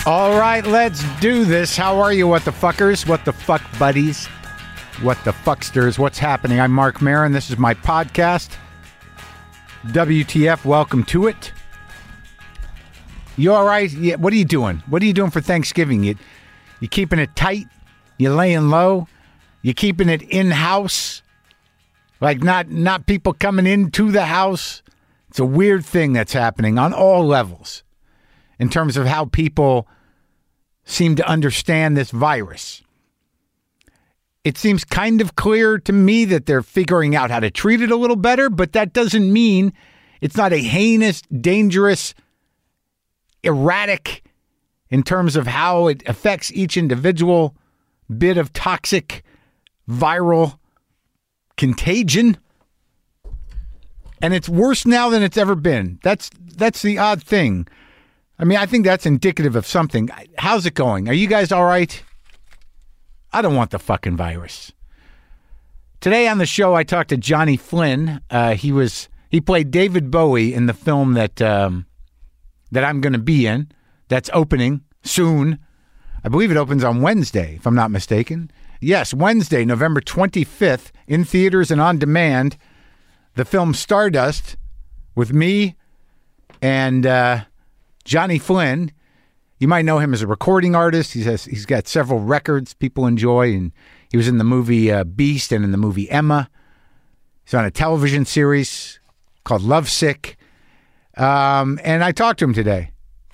All right, let's do this. How are you, what the fuckers? What the fuck buddies? What the fucksters? What's happening? I'm Mark Maron. This is my podcast. WTF, welcome to it. You all right? Yeah, what are you doing? What are you doing for Thanksgiving? You keeping it tight? You laying low? You keeping it in-house? Like not people coming into the house? It's a weird thing that's happening on all levels in terms of how people seem to understand this virus. It seems kind of clear to me that they're figuring out how to treat it a little better, but that doesn't mean it's not a heinous, dangerous, erratic in terms of how it affects each individual bit of toxic viral contagion. And it's worse now than it's ever been. That's the odd thing. I mean, I think that's indicative of something. How's it going? Are you guys all right? I don't want the fucking virus. Today on the show, I talked to Johnny Flynn. He played David Bowie in the film that I'm going to be in. That's opening soon. I believe it opens on Wednesday, if I'm not mistaken. Yes, Wednesday, November 25th, in theaters and on demand. The film Stardust with me and Johnny Flynn. You might know him as a recording artist. He's got several records people enjoy, and he was in the movie Beast and in the movie Emma. He's on a television series called Lovesick. And I talked to him today.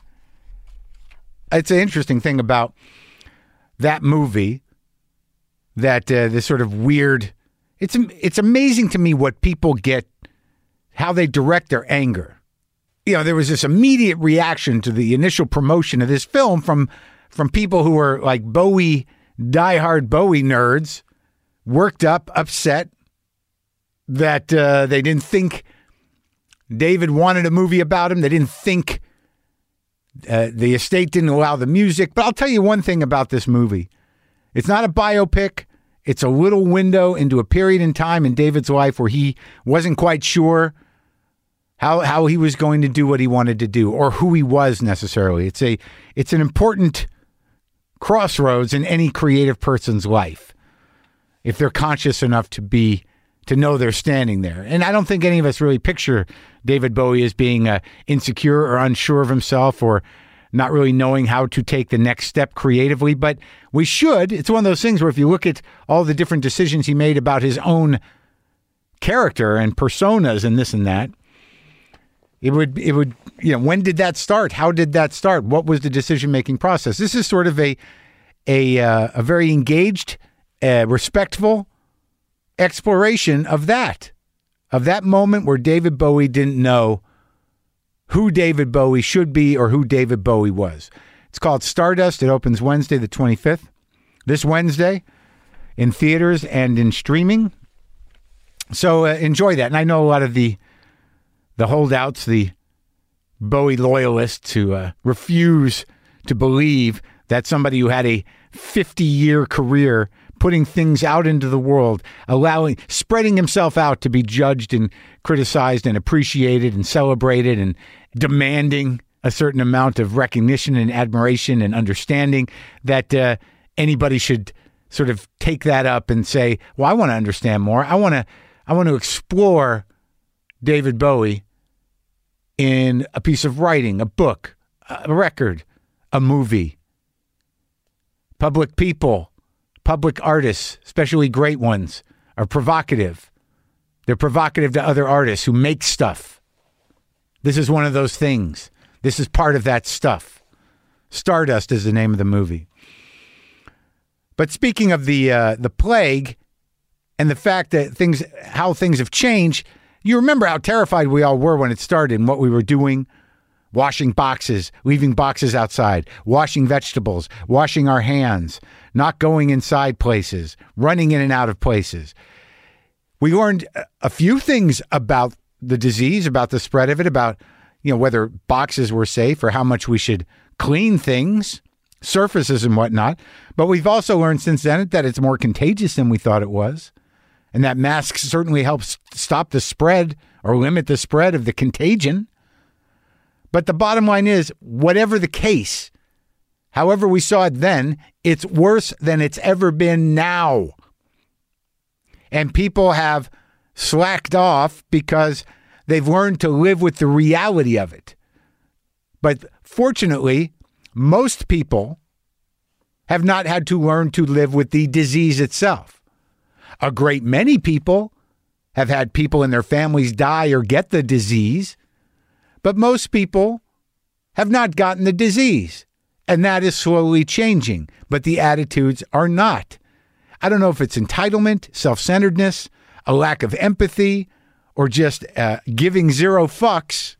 It's an interesting thing about that movie, that this sort of weird... It's amazing to me what people get, how they direct their anger. You know, there was this immediate reaction to the initial promotion of this film from people who were like diehard Bowie nerds, worked up, upset that they didn't think David wanted a movie about him. They didn't think the estate didn't allow the music. But I'll tell you one thing about this movie. It's not a biopic. It's a little window into a period in time in David's life where he wasn't quite sure how he was going to do what he wanted to do or who he was necessarily. It's an important crossroads in any creative person's life if they're conscious enough to know they're standing there. And I don't think any of us really picture David Bowie as being insecure or unsure of himself or not really knowing how to take the next step creatively, but we should. It's one of those things where if you look at all the different decisions he made about his own character and personas and this and that, it would, when did that start? How did that start? What was the decision-making process? This is sort of a very engaged, respectful exploration of that moment where David Bowie didn't know who David Bowie should be or who David Bowie was. It's called Stardust. It opens Wednesday the 25th. This Wednesday in theaters and in streaming. So enjoy that. And I know a lot of the holdouts, the Bowie loyalists who refuse to believe that somebody who had a 50-year career putting things out into the world, spreading himself out to be judged and criticized and appreciated and celebrated and demanding a certain amount of recognition and admiration and understanding, that anybody should sort of take that up and say, well, I want to understand more. I want to explore David Bowie in a piece of writing, a book, a record, a movie. Public people, public artists, especially great ones, are provocative. They're provocative to other artists who make stuff. This is one of those things. This is part of that stuff. Stardust is the name of the movie. But speaking of the plague and the fact that how things have changed, you remember how terrified we all were when it started and what we were doing. Washing boxes, leaving boxes outside, washing vegetables, washing our hands, not going inside places, running in and out of places. We learned a few things about the disease, about the spread of it, about, whether boxes were safe or how much we should clean things, surfaces and whatnot. But we've also learned since then that it's more contagious than we thought it was. And that masks certainly helps stop the spread or limit the spread of the contagion. But the bottom line is, whatever the case, However we saw it then, it's worse than it's ever been now. And people have slacked off because they've learned to live with the reality of it. But fortunately, most people have not had to learn to live with the disease itself. A great many people have had people in their families die or get the disease, but most people have not gotten the disease. And that is slowly changing, but the attitudes are not. I don't know if it's entitlement, self-centeredness, a lack of empathy, or just giving zero fucks.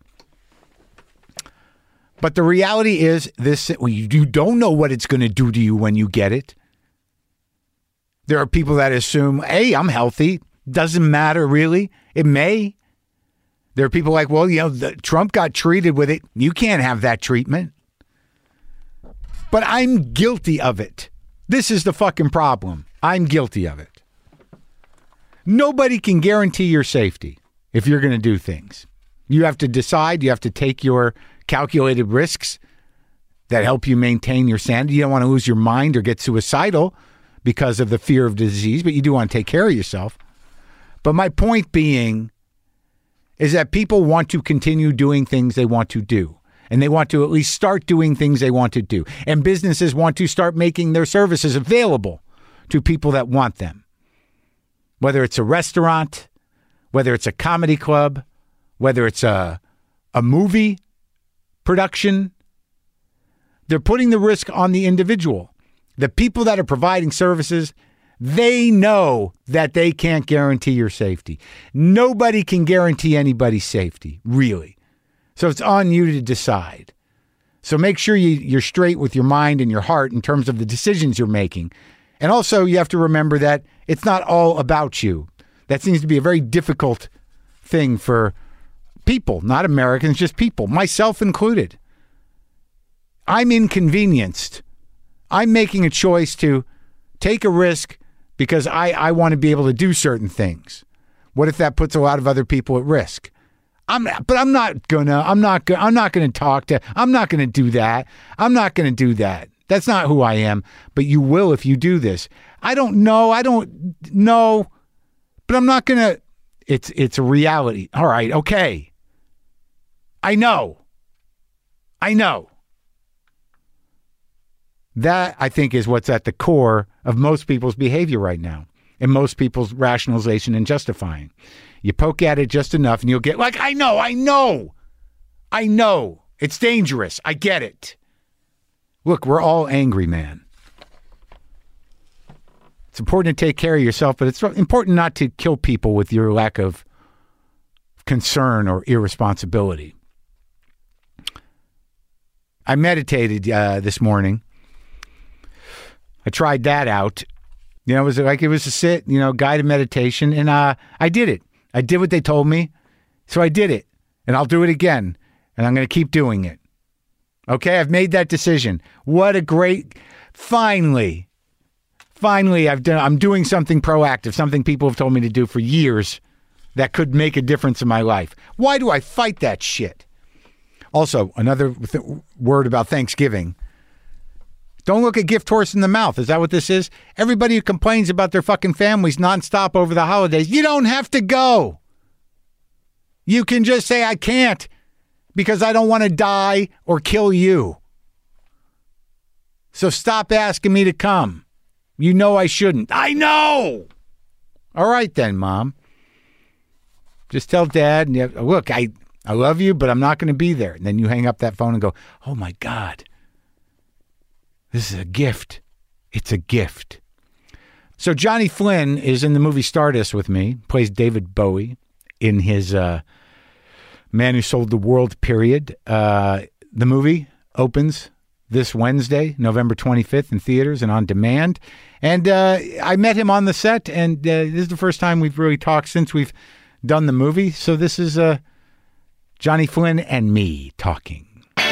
But the reality is this: you don't know what it's going to do to you when you get it. There are people that assume, hey, I'm healthy. Doesn't matter, really. It may. There are people like, well, Trump got treated with it. You can't have that treatment. But I'm guilty of it. This is the fucking problem. I'm guilty of it. Nobody can guarantee your safety if you're going to do things. You have to decide. You have to take your calculated risks that help you maintain your sanity. You don't want to lose your mind or get suicidal because of the fear of disease, but you do want to take care of yourself. But my point being is that people want to continue doing things they want to do. And they want to at least start doing things they want to do. And businesses want to start making their services available to people that want them. Whether it's a restaurant, whether it's a comedy club, whether it's a movie production, they're putting the risk on the individual. The people that are providing services, they know that they can't guarantee your safety. Nobody can guarantee anybody's safety, really. So it's on you to decide. So make sure you're straight with your mind and your heart in terms of the decisions you're making. And also you have to remember that it's not all about you. That seems to be a very difficult thing for people, not Americans, just people, myself included. I'm inconvenienced. I'm making a choice to take a risk because I want to be able to do certain things. What if that puts a lot of other people at risk? I'm not going to do that. I'm not going to do that. That's not who I am, but you will if you do this. I don't know, but I'm not going to. It's a reality. All right, okay. I know. That, I think, is what's at the core of most people's behavior right now and most people's rationalization and justifying. You poke at it just enough and you'll get like, I know. It's dangerous. I get it. Look, we're all angry, man. It's important to take care of yourself, but it's important not to kill people with your lack of concern or irresponsibility. I meditated this morning. I tried that out. It was a sit, guided meditation, and I did it. I did what they told me, so I did it, and I'll do it again, and I'm going to keep doing it. Okay, I've made that decision. What a great, finally, I'm doing something proactive, something people have told me to do for years that could make a difference in my life. Why do I fight that shit? Also, another word about Thanksgiving. Don't look a gift horse in the mouth. Is that what this is? Everybody who complains about their fucking families nonstop over the holidays, you don't have to go. You can just say, I can't because I don't want to die or kill you. So stop asking me to come. You know I shouldn't. I know. All right then, Mom. Just tell Dad, look, I love you, but I'm not going to be there. And then you hang up that phone and go, oh my God. This is a gift. It's a gift. So Johnny Flynn is in the movie Stardust with me, plays David Bowie in his Man Who Sold the World period. The movie opens this Wednesday, November 25th in theaters and on demand. And I met him on the set, and this is the first time we've really talked since we've done the movie. So this is Johnny Flynn and me talking.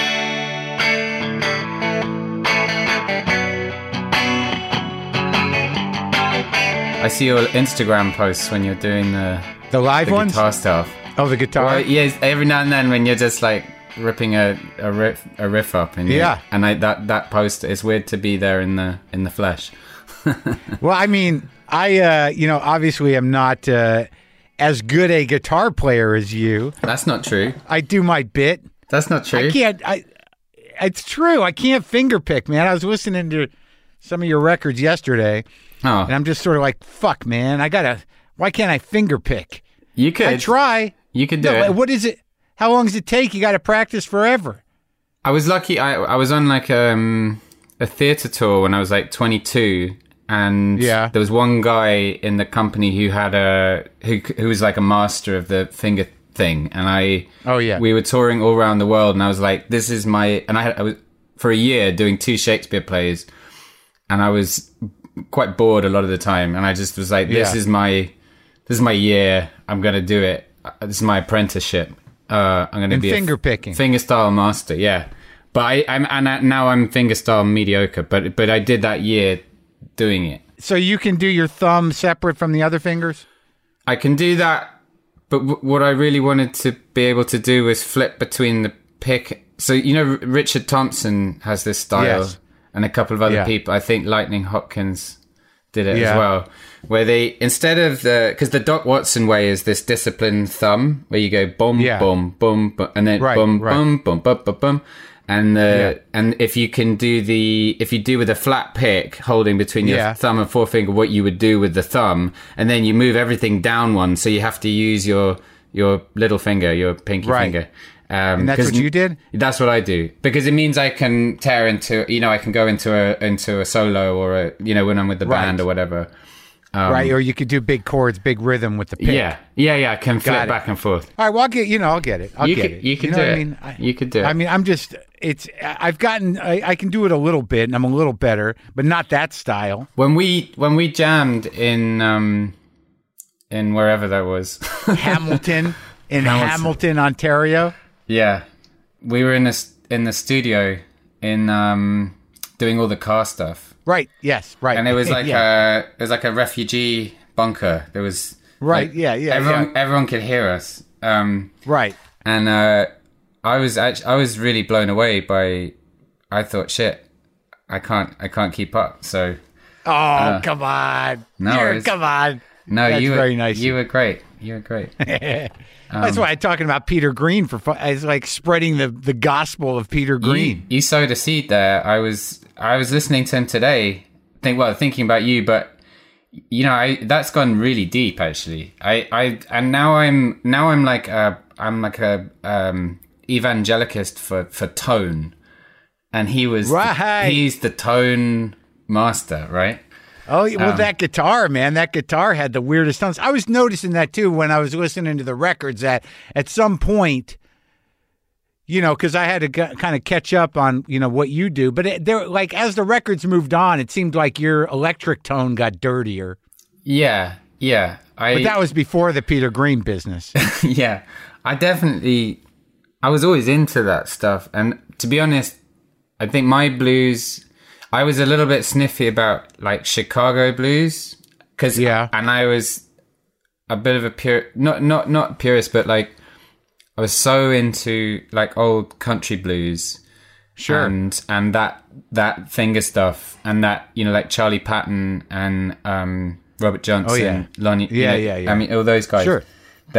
I see your Instagram posts when you're doing the live ones? Guitar stuff. Oh, the guitar? Well, yeah, every now and then when you're just like ripping a riff up, and and that poster. It's weird to be there in the flesh. Well, I mean, I obviously am not as good a guitar player as you. That's not true. I do my bit. That's not true. I can't. It's true. I can't finger pick, man. I was listening to some of your records yesterday, and I'm just sort of like, fuck, man. Why can't I finger pick? You could. I try. You could do it. What is it? How long does it take? You got to practice forever. I was lucky. I was on like a theater tour when I was like 22, and there was one guy in the company who had who was like a master of the finger thing, and we were touring all around the world, and I was like, this is my, and I was for a year doing 2 Shakespeare plays, and I was quite bored a lot of the time, and I just was like, this is my year. I'm gonna do it. This is my apprenticeship. I'm going to be finger picking, fingerstyle master. Yeah, but now I'm fingerstyle mediocre. But I did that year doing it. So you can do your thumb separate from the other fingers. I can do that, but what I really wanted to be able to do was flip between the pick. So Richard Thompson has this style, and a couple of other people. I think Lightning Hopkins did it as well, where they, instead of because the Doc Watson way is this disciplined thumb where you go boom, boom, boom, boom, and then boom, boom, boom, boom, boom, boom, and if you do with a flat pick holding between your thumb and forefinger what you would do with the thumb, and then you move everything down one, so you have to use your little finger, your pinky finger. And that's what you did? That's what I do, because it means I can tear into, I can go into a solo, or when I'm with the band or whatever. Right, or you could do big chords, big rhythm with the pick. Yeah, I can flip back and forth. All right, well, I'll get it. I'll get it. You can do it. You could do it. I mean, I can do it a little bit, and I'm a little better, but not that style. When we jammed in wherever that was, Hamilton, Hamilton, Ontario. Yeah, we were in the studio in doing all the car stuff. Right. Yes. Right. And it was like a refugee bunker. There was everyone could hear us. Right. And I was really blown away by. I thought, shit, I can't keep up. So. Oh, come on! No, come on! No, that's very nice. You were great. You were great. That's why I'm talking about Peter Green for fun. It's like spreading the gospel of Peter Green. You sowed a seed there. I was listening to him today, thinking about you, but that's gone really deep actually. And now I'm like a evangelicist for tone, and he's the tone master, right? Oh, well, that guitar, man, that guitar had the weirdest tones. I was noticing that, too, when I was listening to the records, that at some point, because I had to kind of catch up on, what you do. But as the records moved on, it seemed like your electric tone got dirtier. Yeah. But that was before the Peter Green business. Yeah. I was always into that stuff. And to be honest, I think my blues... I was a little bit sniffy about like Chicago blues, and I was a bit of a not purist, but like I was so into like old country blues, sure, and that finger stuff, and that like Charlie Patton and Robert Johnson, Lonnie, I mean all those guys, sure,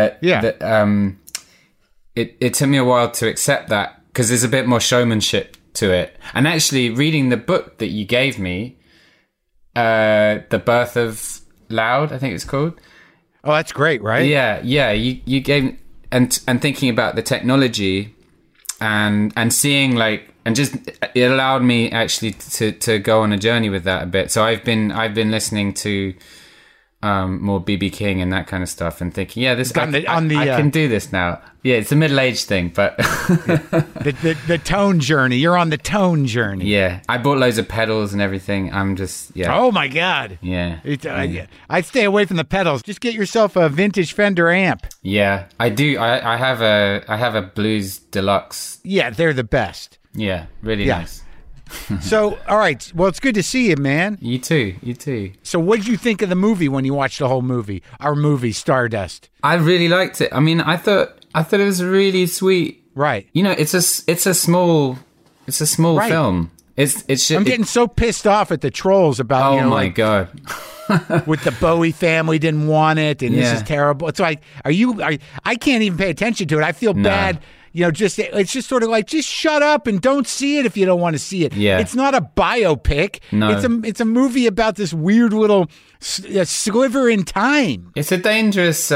it took me a while to accept that because there's a bit more showmanship to it. And actually reading the book that you gave me, The Birth of Loud, I think it's called. Oh, that's great, right? Yeah. You gave, and thinking about the technology and seeing and just, it allowed me actually to go on a journey with that a bit. So I've been listening to more BB King and that kind of stuff, and thinking, I can do this now. Yeah, it's a middle-aged thing, but the tone journey. You're on the tone journey. Yeah, I bought loads of pedals and everything. I'm just Oh my god. Yeah. I'd stay away from the pedals. Just get yourself a vintage Fender amp. Yeah, I do. I have a Blues Deluxe. Yeah, they're the best. Yeah, really nice. So, all right. Well, it's good to see you, man. You too. So what did you think of the movie when you watched the whole movie? Our movie, Stardust. I really liked it. I mean, I thought it was really sweet. Right. You know, it's a small Right. film. I'm getting so pissed off at the trolls about. Oh my God. With the Bowie family didn't want it, and this is terrible. It's like, I can't even pay attention to it. I feel bad. You know, it's just sort of like, just shut up and don't see it if you don't want to see it. Yeah. It's not a biopic. No. It's a movie about this weird little sliver in time. It's a dangerous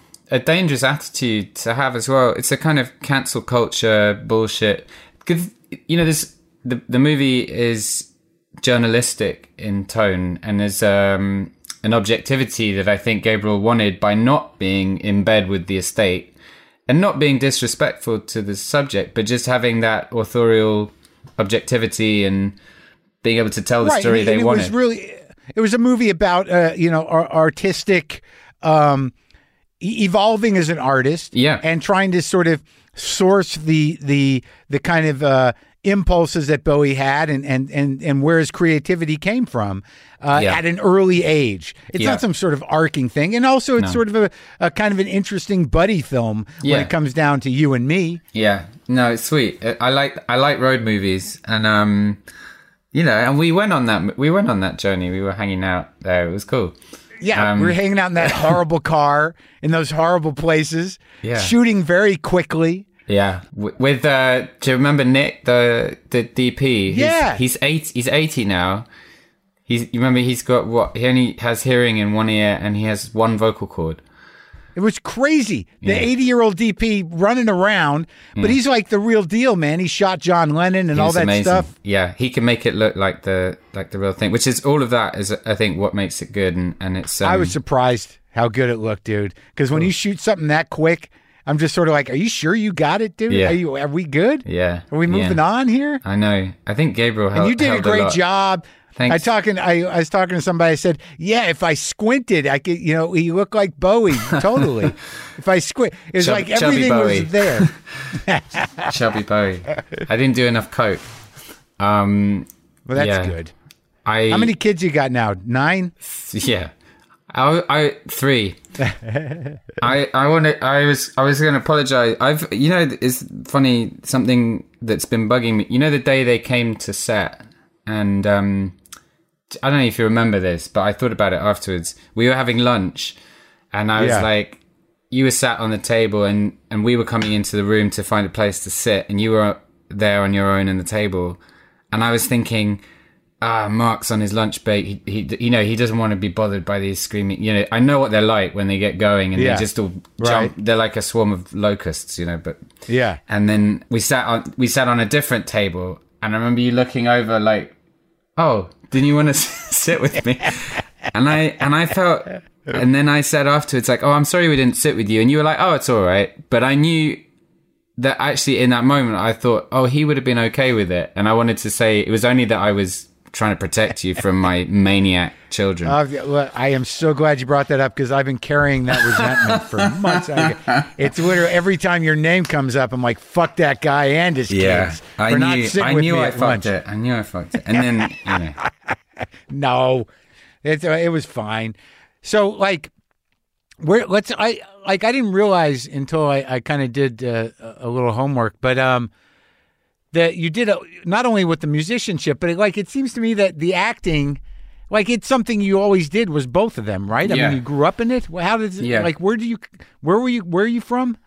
attitude to have as well. It's a kind of cancel culture bullshit. Because, you know, the movie is journalistic in tone, and there's an objectivity that I think Gabriel wanted by not being in bed with the estate and not being disrespectful to the subject, but just having that authorial objectivity and being able to tell the story they wanted. It was a movie about artistic evolving as an artist, and trying to sort of source the kind of impulses that Bowie had and where his creativity came from at an early age. It's not some sort of arcing thing. And also it's sort of a kind of an interesting buddy film when it comes down to you and me. Yeah. No, it's sweet. I like road movies, and you know, and we went on that journey. We were hanging out there. It was cool. Yeah, we were hanging out in that horrible car in those horrible places, shooting very quickly. Yeah, with do you remember Nick, the DP? He's 80 now. You remember he's got what? He only has hearing in one ear, and he has one vocal cord. It was crazy. The 80-year-old DP running around, but he's like the real deal, man. He shot John Lennon and all that amazing stuff. Yeah, he can make it look like the real thing, which is all of that is, I think, what makes it good. And it's. I was surprised how good it looked, dude. Because when you shoot something that quick, I'm just sort of like, are you sure you got it, dude? Yeah. Are we good? Yeah. Are we moving on here? I know. I think Gabriel held. And you did a great job. Thanks. I was talking to somebody. I said, "Yeah, if I squinted, I could. You know, he looked like Bowie totally. If I squint, it was like everything was there." Chubby Bowie. I didn't do enough coke. Well, that's good. How many kids you got now? 9? Yeah. I 3. I was going to apologize. It's funny, something that's been bugging me. You know, the day they came to set, and I don't know if you remember this, but I thought about it afterwards. We were having lunch, and I was like, you were sat on the table, and we were coming into the room to find a place to sit, and you were there on your own in the table, and I was thinking, Mark's on his lunch break. He doesn't want to be bothered by these screaming. You know, I know what they're like when they get going, and they just all jump. They're like a swarm of locusts, you know. But and then we sat on a different table, and I remember you looking over like, oh, didn't you want to sit with me? And I felt, and then I said afterwards, like, oh, I'm sorry we didn't sit with you, and you were like, oh, it's all right. But I knew that actually in that moment, I thought, oh, he would have been okay with it, and I wanted to say it was only that I was trying to protect you from my maniac children. Well, I am so glad you brought that up, because I've been carrying that resentment for months. It's literally every time your name comes up, I'm like, fuck that guy and his kids. I knew I fucked it. And then, you know. No, it was fine. So like, I didn't realize until I kind of did a little homework, but that you did not only with the musicianship, but it seems to me that the acting, like, it's something you always did, was both of them, right? I mean, you grew up in it. How did it, like, where are you from?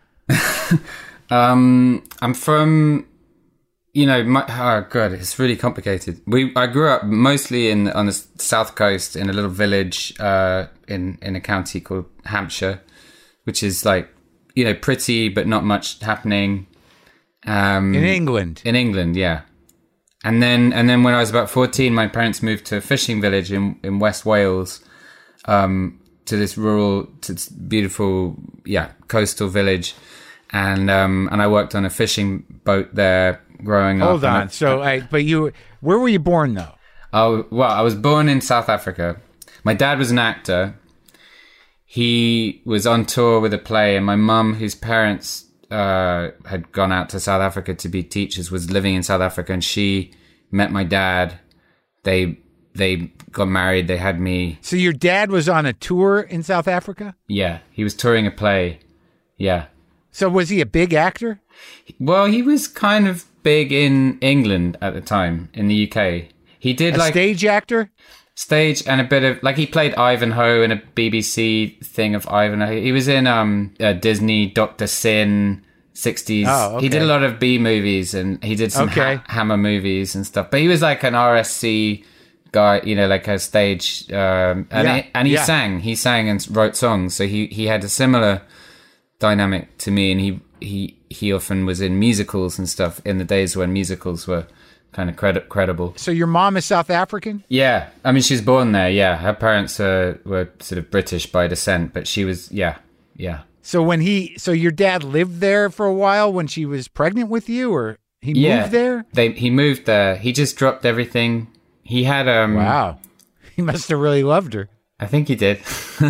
I'm from, you know, oh god, it's really complicated. I grew up mostly on the south coast in a little village in a county called Hampshire, which is like, you know, pretty but not much happening. In England, yeah. And then when I was about 14, my parents moved to a fishing village in West Wales, to this beautiful, coastal village, and I worked on a fishing boat there growing up. Hold on, where were you born though? Oh, well, I was born in South Africa. My dad was an actor. He was on tour with a play, and my mum, whose parents had gone out to South Africa to be teachers, was living in South Africa, and she met my dad. They got married. They had me. So your dad was on a tour in South Africa? Yeah, he was touring a play. Yeah, So was he a big actor? Well, he was kind of big in England at the time, in the UK. He did a stage actor? Stage and a bit of, like, he played Ivanhoe in a BBC thing of Ivanhoe. He was in Disney, Dr. Sin, 60s. Oh, okay. He did a lot of B movies, and he did some Hammer movies and stuff. But he was like an RSC guy, you know, like a stage, he sang and wrote songs. So he had a similar dynamic to me, and he often was in musicals and stuff in the days when musicals were kind of credible. So your mom is South African? Yeah. I mean, she's born there, yeah. Her parents were sort of British by descent, but she was, yeah. So so your dad lived there for a while when she was pregnant with you, or he moved there? He moved there. He just dropped everything. He had... Wow. He must have really loved her. I think he did.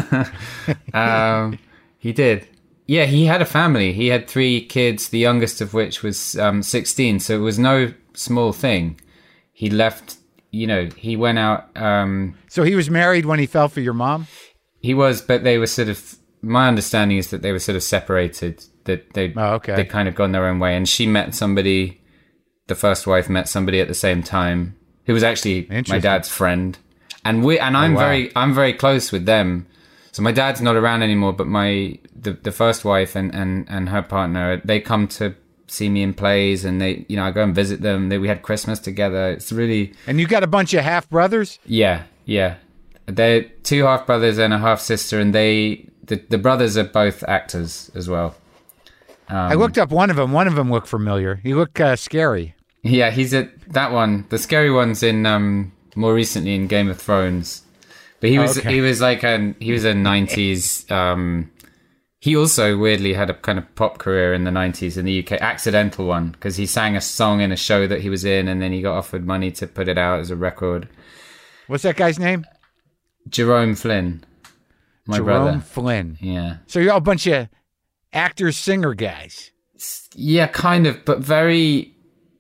He did. Yeah, he had a family. He had 3 kids, the youngest of which was 16, so it was no small thing. He left, you know, he went out... So he was married when he fell for your mom? He was, but they were sort of... My understanding is that they were sort of separated, that they'd kind of gone their own way. And she met somebody, the first wife met somebody at the same time, who was actually my dad's friend. And I'm very close with them. So my dad's not around anymore, but the first wife and her partner, they come to see me in plays, and they, you know, I go and visit them. We had Christmas together. It's really... And you got a bunch of half brothers? Yeah. They're 2 half brothers and a half sister, and the brothers are both actors as well. I looked up one of them. One of them looked familiar. He looked scary. Yeah, he's that one. The scary one's in more recently in Game of Thrones. But he was a 90s. He also weirdly had a kind of pop career in the 90s in the UK, accidental one, because he sang a song in a show that he was in, and then he got offered money to put it out as a record. What's that guy's name? Jerome Flynn. My brother. Jerome Flynn. Yeah. So you're all a bunch of actors, singer guys. Yeah, kind of, but very,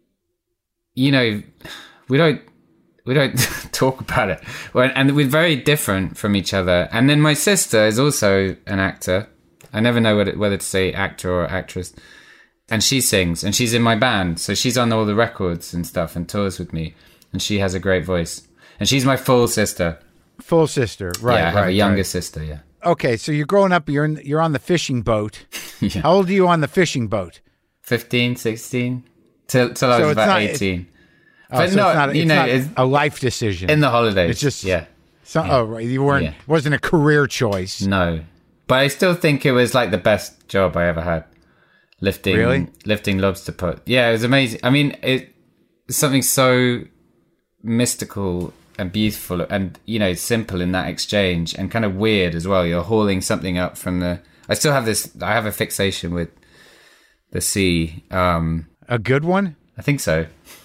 you know, we don't talk about it. And we're very different from each other. And then my sister is also an actor. I never know whether to say actor or actress. And she sings, and she's in my band. So she's on all the records and stuff and tours with me. And she has a great voice. And she's my full sister. Full sister, right. Yeah, I have a younger sister, yeah. Okay, so you're growing up, you're on the fishing boat. Yeah. How old are you on the fishing boat? 15, 16, till I was about 18. But so no, it's not a life decision. In the holidays. It's just... Yeah. Oh, right. You weren't... It wasn't a career choice. No. But I still think it was like the best job I ever had. Lifting lobster pot. Yeah, it was amazing. I mean, it's something so mystical and beautiful and, you know, simple in that exchange, and kind of weird as well. You're hauling something up from the... I have a fixation with the sea. A good one? I think so.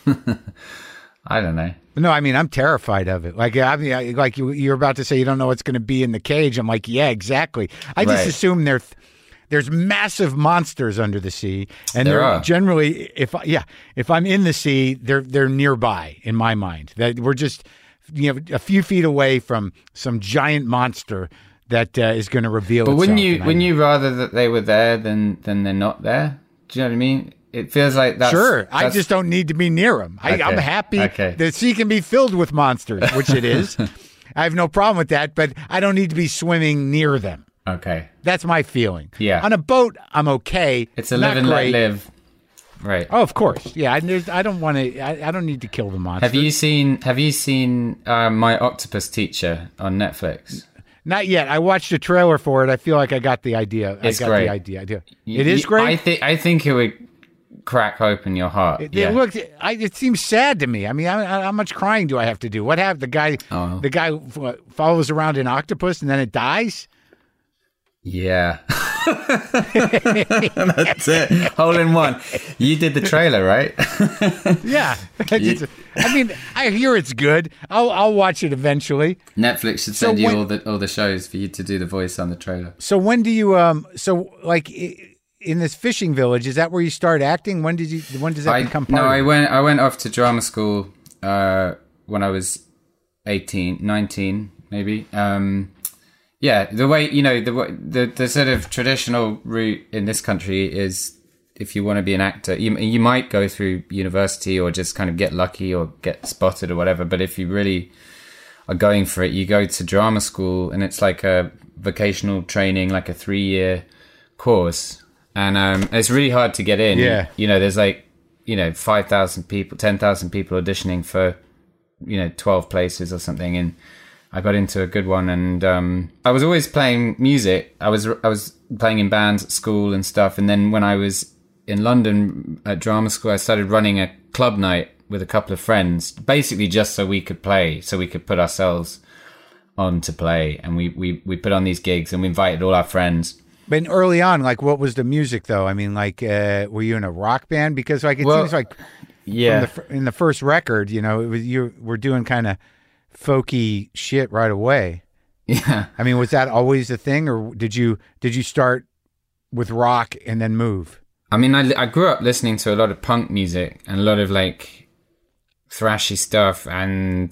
I don't know. No, I mean, I'm terrified of it. Like you're about to say you don't know what's going to be in the cage. I'm like, yeah, exactly. I just assume there's massive monsters under the sea, and they're generally, if I'm in the sea, they're nearby in my mind. That we're just, you know, a few feet away from some giant monster that is going to reveal itself. But wouldn't you rather that they were there than they're not there? Do you know what I mean? It feels like that's... Sure, I just don't need to be near them. I'm happy the sea can be filled with monsters, which it is. I have no problem with that, but I don't need to be swimming near them. Okay. That's my feeling. Yeah. On a boat, I'm okay. It's a live and let live. Right. Oh, of course. Yeah, I don't want to... I don't need to kill the monster. Have you seen My Octopus Teacher on Netflix? Not yet. I watched a trailer for it. I feel like I got the idea. It's great. The idea. It is great? I think it would crack open your heart. It seems sad to me. I mean, how much crying do I have to do? What happened? The guy follows around an octopus and then it dies? Yeah. That's it. Hole in one. You did the trailer, right? Yeah. I mean, I hear it's good. I'll watch it eventually. Netflix should send you all the shows for you to do the voice on the trailer. So when do you in this fishing village, is that where you start acting? When does that become part of it? No, I went off to drama school when I was 19 maybe. Yeah, the way, the sort of traditional route in this country is, if you want to be an actor, you might go through university or just kind of get lucky or get spotted or whatever. But if you really are going for it, you go to drama school, and it's like a vocational training, like a 3-year course. And it's really hard to get in. Yeah. There's 5,000 people, 10,000 people auditioning for, 12 places or something. And I got into a good one, and I was always playing music. I was playing in bands at school and stuff. And then when I was in London at drama school, I started running a club night with a couple of friends, basically just so we could play, so we could put ourselves on to play. And we put on these gigs, and we invited all our friends. But early on, like, what was the music though? I mean, like, were you in a rock band? Because like it seems like, yeah, in the first record, it was, you were doing kind of folky shit right away. Yeah. I mean, was that always the thing, or did you start with rock and then move? I mean, I grew up listening to a lot of punk music and a lot of like thrashy stuff, and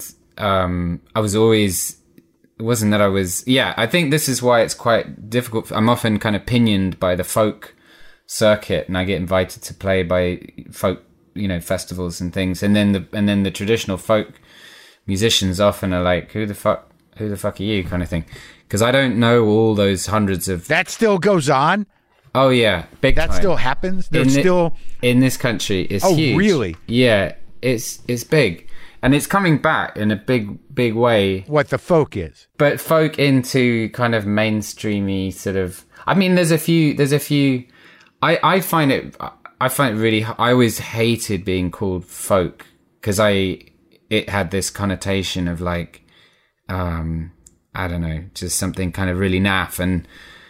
I was always, it wasn't that I was, I think this is why it's quite difficult. I'm often kind of pinioned by the folk circuit, and I get invited to play by folk, festivals and things, and then the traditional folk musicians often are like, who the fuck are you, kind of thing, because I don't know all those hundreds of. That still goes on. Oh yeah, big that time. Still happens. There's still in this country. It's huge. Oh really? Yeah, it's big, and it's coming back in a big way. What the folk is, but folk into kind of mainstreamy sort of. I mean, there's a few. I find it really. I always hated being called folk because it had this connotation of like, I don't know, just something kind of really naff. And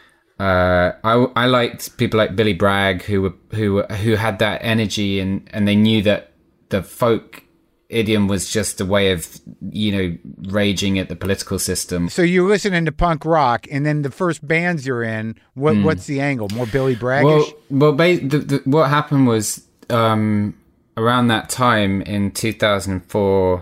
I liked people like Billy Bragg who had that energy, and they knew that the folk idiom was just a way of, raging at the political system. So you're listening to punk rock, and then the first bands you're in, what's the angle? More Billy Braggish? Well, what happened was, around that time in 2004,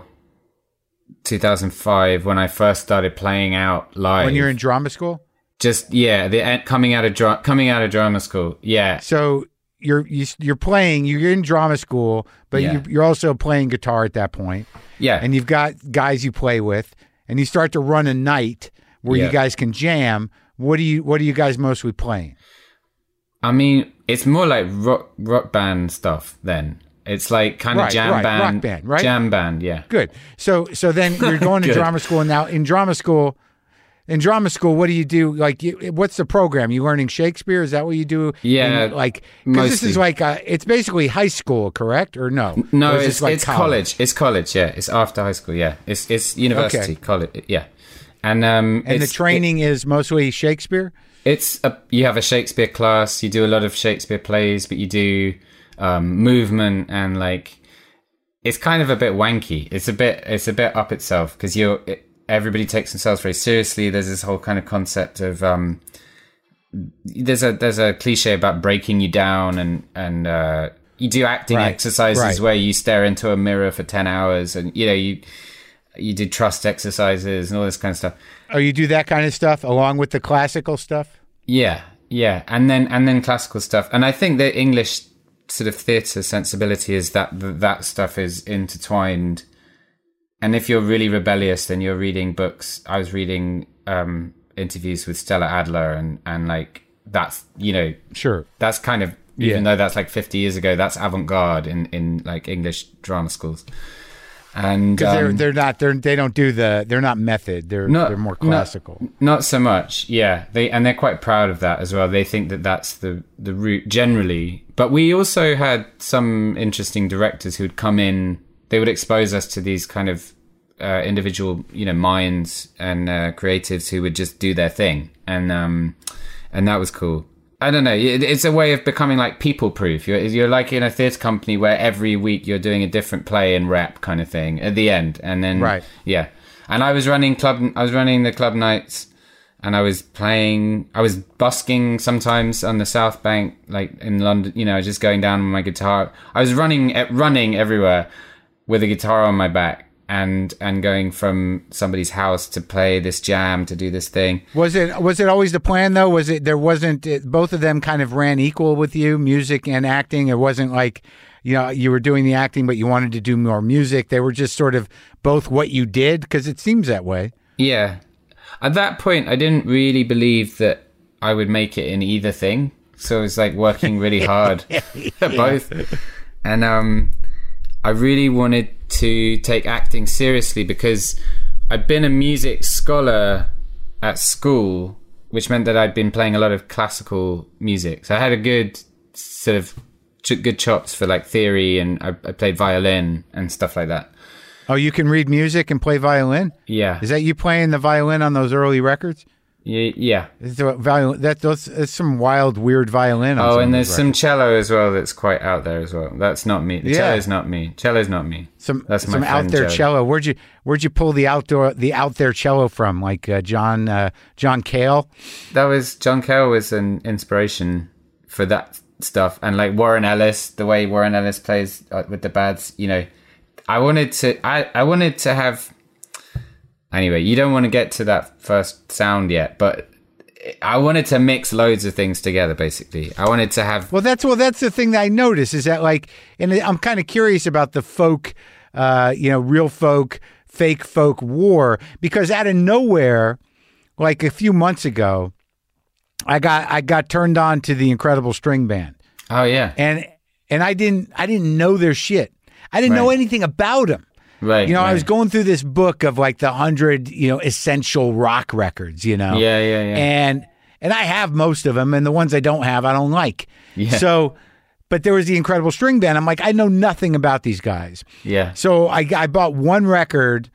2005, when I first started playing out live. When you're in drama school? Just, coming out of drama school. Yeah. So you're playing, you're in drama school, but you're also playing guitar at that point. Yeah. And you've got guys you play with, and you start to run a night where you guys can jam. What are you guys mostly playing? I mean, it's more like rock band stuff then. It's like kind of jam band. Rock band, right? Jam band, yeah. Good. So then you're going to drama school, and now in drama school, what do you do? Like, what's the program? You learning Shakespeare? Is that what you do? Yeah, because this is like it's basically high school, correct? Or no? No, it's college. It's college. Yeah, it's after high school. Yeah, it's university, college. Yeah, and the training is mostly Shakespeare. You have a Shakespeare class. You do a lot of Shakespeare plays, but you do movement, and like it's kind of a bit wanky. It's a bit up itself because everybody takes themselves very seriously. There's this whole kind of concept of there's a cliche about breaking you down, and you do acting exercises where you stare into a mirror for 10 hours, and you do trust exercises and all this kind of stuff. Oh, you do that kind of stuff along with the classical stuff? Yeah, and then classical stuff. And I think the English sort of theatre sensibility is that stuff is intertwined. And if you're really rebellious, then you're reading books. I was reading interviews with Stella Adler, and like that's sure, that's kind of, even though that's like 50 years ago, that's avant-garde in like English drama schools. And because they don't do they're not method, they're more classical. Not so much, yeah. They're quite proud of that as well. They think that that's the route generally. But we also had some interesting directors who'd come in. They would expose us to these kind of individual, minds and creatives who would just do their thing, and that was cool. I don't know. It's a way of becoming like people proof. You're like in a theatre company where every week you're doing a different play and rep kind of thing at the end, and then yeah. And I was running the club nights, and I was busking sometimes on the South Bank, like in London. Just going down with my guitar. I was running everywhere with a guitar on my back, and going from somebody's house to play this jam, to do this thing. Was it always the plan though? Both of them kind of ran equal with you, music and acting? It wasn't like, you were doing the acting, but you wanted to do more music. They were just sort of both what you did, because it seems that way. Yeah. At that point, I didn't really believe that I would make it in either thing. So it was like working really hard at both. And I really wanted to take acting seriously because I'd been a music scholar at school, which meant that I'd been playing a lot of classical music. So I had a good sort of good chops for like theory, and I played violin and stuff like that. Oh, you can read music and play violin? Yeah. Is that you playing the violin on those early records? Yeah. That's some wild, weird violin. Oh, and there's some cello as well that's quite out there as well. That's not me. The cello's not me. Cello's not me. That's my friend out there Joe. cello. Where'd you pull the out there cello from? Like John Cale? That was John Cale was an inspiration for that stuff, and like Warren Ellis, the way Warren Ellis plays with the Bads. I wanted to have. Anyway, you don't want to get to that first sound yet, but I wanted to mix loads of things together, basically. I wanted to have... Well, that's the thing that I noticed is that, like, and I'm kind of curious about the folk, real folk, fake folk war, because out of nowhere, like a few months ago, I got turned on to the Incredible String Band. Oh, yeah. And I didn't know their shit. I didn't know anything about them. Right. I was going through this book of like the 100, essential rock records, Yeah. And I have most of them, and the ones I don't have, I don't like. Yeah. So, but there was the Incredible String Band. I'm like, I know nothing about these guys. Yeah. So I bought one record.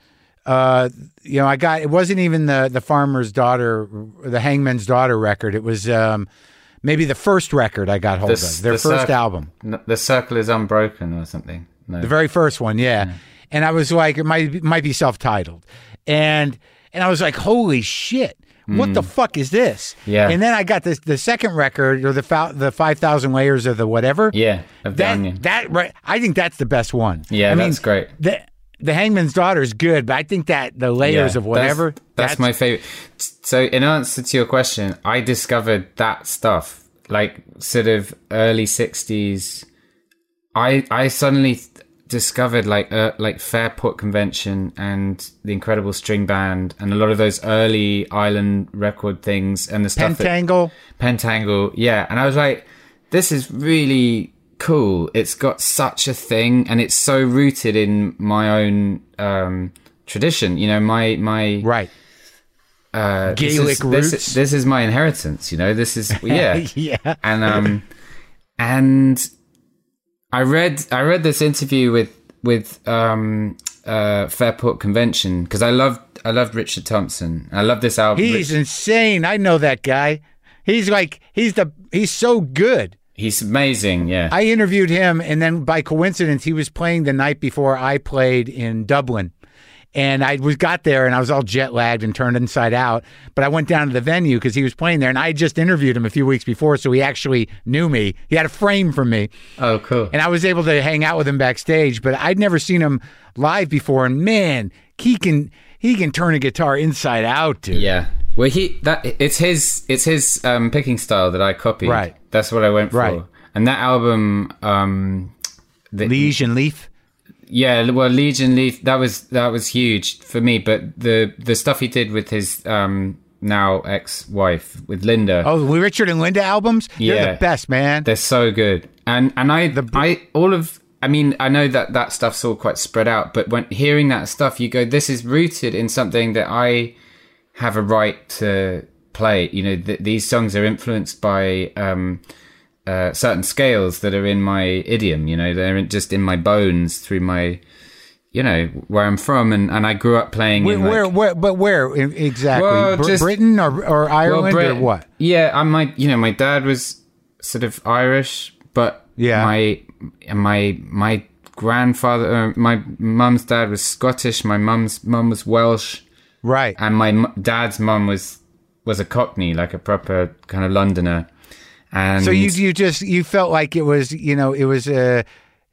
It wasn't even the Farmer's Daughter, the Hangman's Daughter record. It was maybe the first record I got hold of, their first album. The Circle is Unbroken or something. No. The very first one, yeah. And I was like, it might be self-titled. And I was like, holy shit, what the fuck is this? Yeah. And then I got the second record, or the 5,000 Layers of the whatever. Yeah, of the Onion. I think that's the best one. Yeah, that's great. The Hangman's Daughter is good, but I think that the Layers of whatever. That's my favorite. So in answer to your question, I discovered that stuff, like sort of early 60s. I suddenly discovered like Fairport Convention and the Incredible String Band and a lot of those early island record things and the stuff Pentangle, yeah. And I was like, this is really cool. It's got such a thing, and it's so rooted in my own tradition. My right. Gaelic roots. This is my inheritance. This is yeah. And I read this interview with Fairport Convention because I loved Richard Thompson. I love this album. He's insane. I know that guy. He's so good. He's amazing. Yeah. I interviewed him, and then by coincidence, he was playing the night before I played in Dublin. And I got there, and I was all jet lagged and turned inside out. But I went down to the venue because he was playing there, and I had just interviewed him a few weeks before, so he actually knew me. He had a frame from me. Oh, cool! And I was able to hang out with him backstage. But I'd never seen him live before, and man, he can turn a guitar inside out, dude. Yeah. Well, it's his picking style that I copied. Right. That's what I went for. Right. And that album, Liege and Leaf. Yeah, well, Legion Leaf, that was huge for me. But the stuff he did with his now ex-wife, with Linda. Oh, the Richard and Linda albums? They're the best, man. They're so good. And I know that stuff's all quite spread out, but when hearing that stuff, you go, this is rooted in something that I have a right to play. These songs are influenced by certain scales that are in my idiom, they're just in my bones through my, where I'm from, and I grew up playing where exactly? Well, Britain or Ireland or what? Yeah, my dad was sort of Irish, but my grandfather, my mum's dad was Scottish, my mum was Welsh, right, and my dad's mum was a Cockney, like a proper kind of Londoner. And so you felt like it was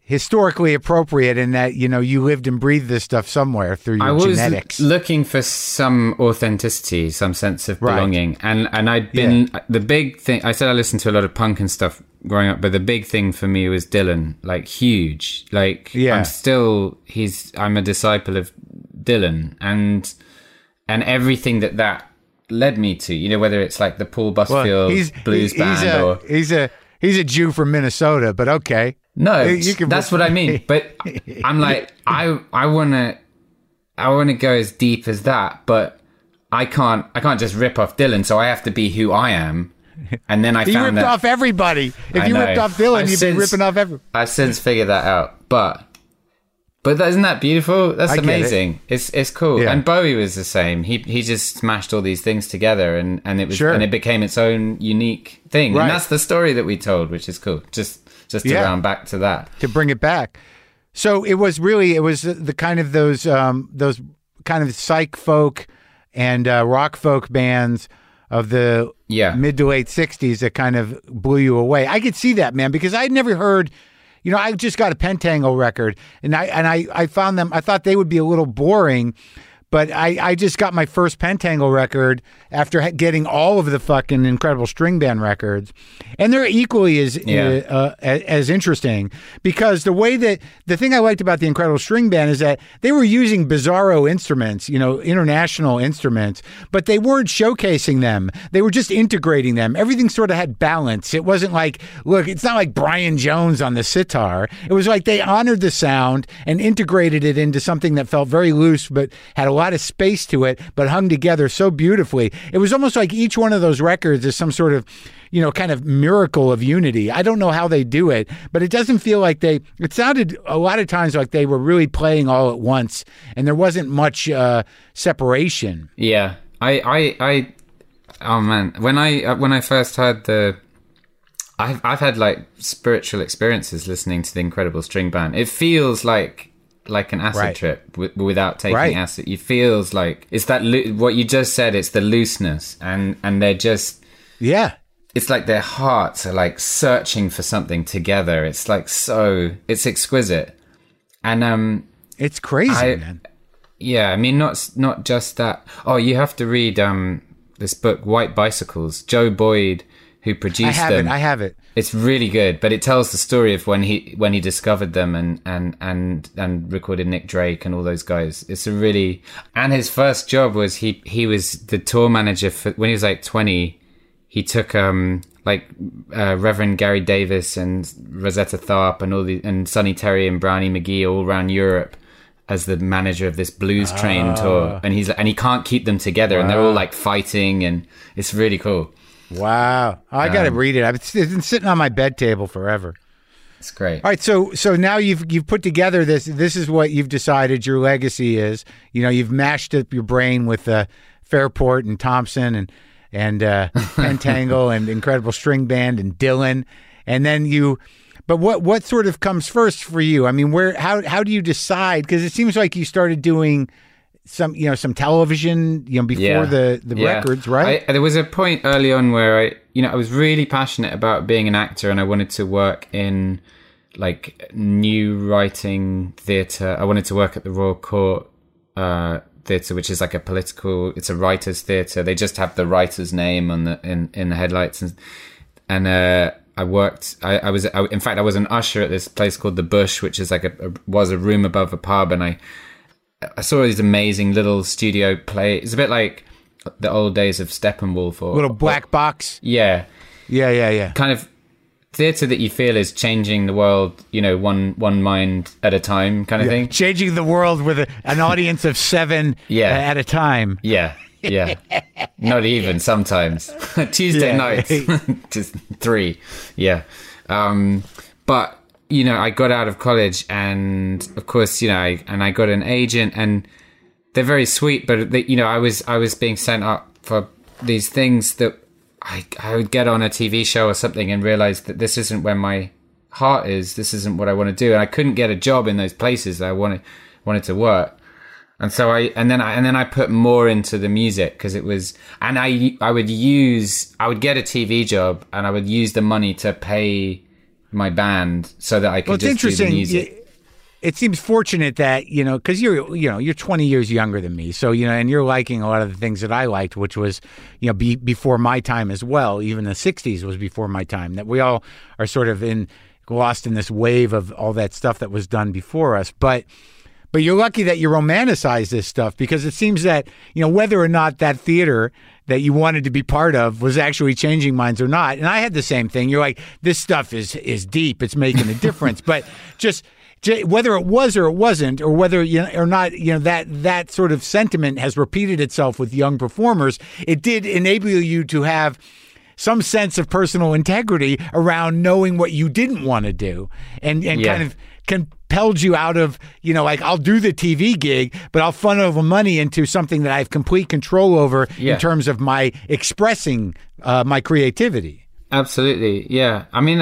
historically appropriate in that, you know, you lived and breathed this stuff somewhere through your genetics. Looking for some authenticity, some sense of belonging. Right. And I'd been, the big thing, I said I listened to a lot of punk and stuff growing up, but the big thing for me was Dylan, like huge. Like I'm a disciple of Dylan and everything that led me to, you know, whether it's like the Paul Busfield blues band he's a Jew from Minnesota, but okay. No, that's what I mean. But I'm like, I want to go as deep as that, but I can't just rip off Dylan. So I have to be who I am. And then I found that ripped off everybody. If you ripped off Dylan, you'd be ripping off everybody. I've since figured that out, but isn't that beautiful? That's amazing. It's cool. Yeah. And Bowie was the same. He just smashed all these things together, and it was and it became its own unique thing. Right. And that's the story that we told, which is cool. Just to round back to that, to bring it back. So it was the kind of those kind of psych folk and rock folk bands of the mid to late 60s that kind of blew you away. I could see that, man, because I'd never heard, you know, I just got a Pentangle record and I found them, I thought they would be a little boring, but I just got my first Pentangle record after getting all of the fucking Incredible String Band records. And they're equally as interesting because the thing I liked about the Incredible String Band is that they were using bizarro instruments, you know, international instruments, but they weren't showcasing them. They were just integrating them. Everything sort of had balance. It wasn't like, look, it's not like Brian Jones on the sitar. It was like they honored the sound and integrated it into something that felt very loose, but had a lot of space to it, but hung together so beautifully. It was almost like each one of those records is some sort of, you know, kind of miracle of unity. I don't know how they do it, but it doesn't feel like it sounded a lot of times like they were really playing all at once and there wasn't much separation. Yeah. Oh man, when I first heard I've had like spiritual experiences listening to the Incredible String Band. It feels like an acid trip without taking acid. It feels like it's that what you just said. It's the looseness, and they're just It's like their hearts are like searching for something together. It's like it's exquisite, and it's crazy, man. Yeah, I mean, not just that. Oh, you have to read this book, White Bicycles. Joe Boyd, who produced them. I have it. It's really good, but it tells the story of when he discovered them and recorded Nick Drake and all those guys. And his first job was he was the tour manager for when he was like 20. He took Reverend Gary Davis and Rosetta Tharpe and Sonny Terry and Brownie McGee all around Europe as the manager of this blues train tour, and he can't keep them together, and they're all like fighting, and it's really cool. Wow. I got to read it. It's been sitting on my bed table forever. It's great. All right. So now you've put together this is what you've decided your legacy is. You know, you've mashed up your brain with Fairport and Thompson and Pentangle and Incredible String Band and Dylan. And then but what sort of comes first for you? I mean, how do you decide? Because it seems like you started doing some television, before the records, right? There was a point early on where I was really passionate about being an actor, and I wanted to work in like new writing theatre. I wanted to work at the Royal Court Theatre, which is like it's a writer's theatre. They just have the writer's name on in the headlights, and I worked. I was an usher at this place called the Bush, which is like was a room above a pub, and I saw these amazing little studio play. It's a bit like the old days of Steppenwolf or little black box. Yeah. Kind of theatre that you feel is changing the world, one mind at a time kind of thing. Changing the world with an audience of 7 at a time. Yeah. Not even sometimes. Tuesday nights. Just 3. Yeah. But I got out of college, and of course, I got an agent, and they're very sweet, but I was being sent up for these things that I would get on a TV show or something and realize that this isn't where my heart is. This isn't what I want to do, and I couldn't get a job in those places that I wanted to work. And so I put more into the music because it was, and I would get a TV job, and I would use the money to pay my band so that I could just do the music. It seems fortunate that, you know, because you're 20 years younger than me. So, you know, and you're liking a lot of the things that I liked, which was, you know, before my time as well. Even the 60s was before my time. That we all are sort of lost in this wave of all that stuff that was done before us. But you're lucky that you romanticize this stuff, because it seems that, you know, whether or not that theater that you wanted to be part of was actually changing minds or not. And I had the same thing. You're like, this stuff is deep. It's making a difference. But just whether it was or it wasn't, or whether, you know, or not, you know, that sort of sentiment has repeated itself with young performers. It did enable you to have some sense of personal integrity around knowing what you didn't want to do, and kind of compelled you out of, you know, like, I'll do the TV gig, but I'll funnel the money into something that I have complete control over in terms of my expressing my creativity. Absolutely, yeah. I mean,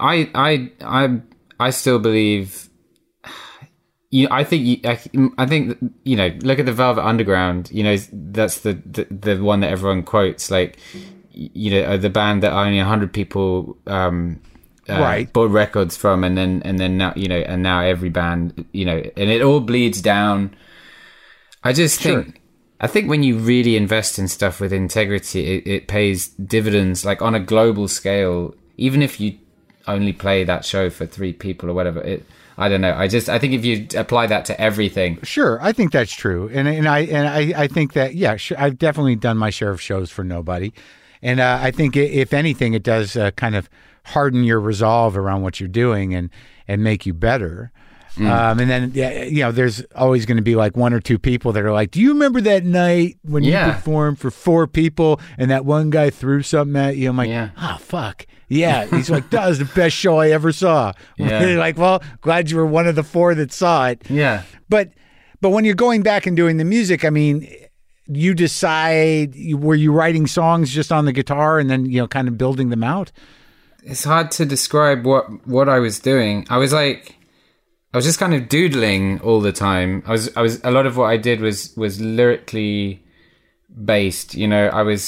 I still believe. I think you know. Look at the Velvet Underground. You know, that's the one that everyone quotes. Like, you know, the band that only 100 people bought records from, and then now, you know, and now every band, you know, and it all bleeds down. I just think, I think when you really invest in stuff with integrity, it pays dividends, like on a global scale. Even if you only play that show for 3 people or whatever, I don't know. I think if you apply that to everything. Sure. I think that's true. And I think that, yeah, I've definitely done my share of shows for nobody. And I think if anything, it does kind of harden your resolve around what you're doing and make you better. And then, you know, there's always going to be like 1 or 2 people that are like, do you remember that night when you performed for 4 people and that one guy threw something at you? I'm like, fuck. Yeah. He's like, that was the best show I ever saw. Yeah. Like, well, glad you were one of the 4 that saw it. Yeah. But when you're going back and doing the music, I mean, you decide, were you writing songs just on the guitar and then, you know, kind of building them out? It's hard to describe what I was doing. I was just kind of doodling all the time. I was a lot of what I did was lyrically based. You know, I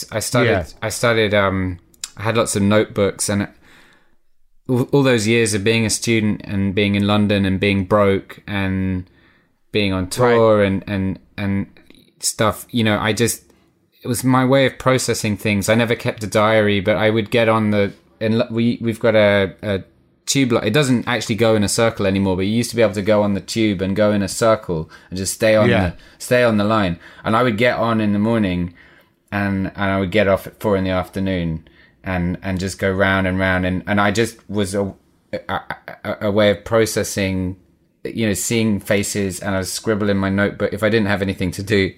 had lots of notebooks, and all those years of being a student and being in London and being broke and being on tour and stuff, you know, it was my way of processing things. I never kept a diary, but I would get on we've got a tube. It doesn't actually go in a circle anymore, but you used to be able to go on the tube and go in a circle and just stay on the line. And I would get on in the morning and I would get off at 4 PM and just go round and round. And I just was a way of processing, you know, seeing faces, and I would scribble in my notebook if I didn't have anything to do.